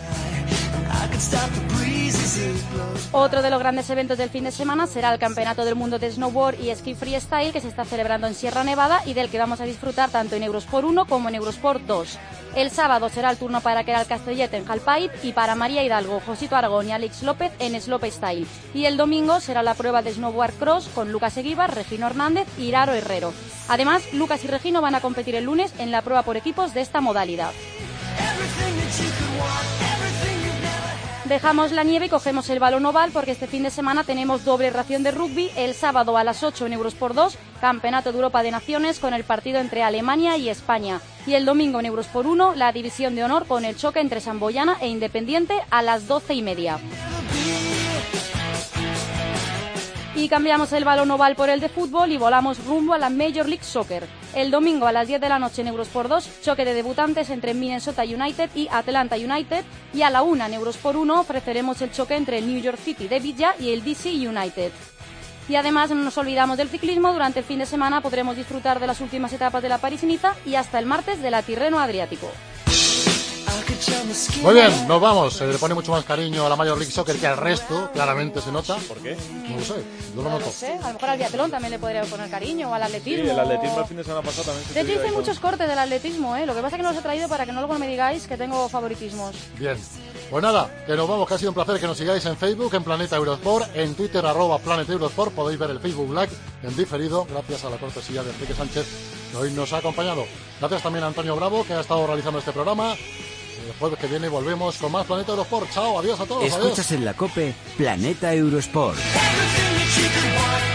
Otro de los grandes eventos del fin de semana será el Campeonato del Mundo de Snowboard y Esquí Freestyle, que se está celebrando en Sierra Nevada y del que vamos a disfrutar tanto en Eurosport uno como en Eurosport dos. El sábado será el turno para Keral Castellet en Halpait y para María Hidalgo, Josito Aragón y Alex López en Slopestyle. Y el domingo será la prueba de Snowboard Cross con Lucas Eguíbar, Regino Hernández y Iraro Herrero. Además, Lucas y Regino van a competir el lunes en la prueba por equipos de esta modalidad. Dejamos la nieve y cogemos el balón oval porque este fin de semana tenemos doble ración de rugby. El sábado a las ocho en Eurosport dos, Campeonato de Europa de Naciones con el partido entre Alemania y España. Y el domingo en Eurosport uno, la división de honor con el choque entre Samboyana e Independiente a las doce y media. Y cambiamos el balón oval por el de fútbol y volamos rumbo a la Major League Soccer. El domingo a las diez de la noche en Eurosport dos, choque de debutantes entre Minnesota United y Atlanta United. Y a la una en Eurosport uno ofreceremos el choque entre el New York City de Villa y el D C United. Y además no nos olvidamos del ciclismo, durante el fin de semana podremos disfrutar de las últimas etapas de la París-Niza y hasta el martes de la Tirreno Adriático. Muy bien, nos vamos. Se le pone mucho más cariño a la Major League Soccer que al resto, claramente se nota. ¿Por qué? No lo sé, yo lo No noto. lo sé, a lo mejor al biatlón también le podría poner cariño, o al atletismo. Sí, el atletismo el fin de semana pasado también. se De hecho te dio hice ahí con- muchos cortes del atletismo, ¿eh? Lo que pasa es que no los he traído para que no luego me digáis que tengo favoritismos. Bien, pues nada, que nos vamos, que ha sido un placer que nos sigáis en Facebook, en Planeta Eurosport, en Twitter, arroba Planet Eurosport, podéis ver el Facebook Live en diferido, gracias a la cortesía de Enrique Sánchez, que hoy nos ha acompañado. Gracias también a Antonio Bravo, que ha estado realizando este programa. El jueves que viene volvemos con más Planeta Eurosport. Chao, adiós a todos. Escuchas Adiós. en la COPE Planeta Eurosport. Everything that you could want.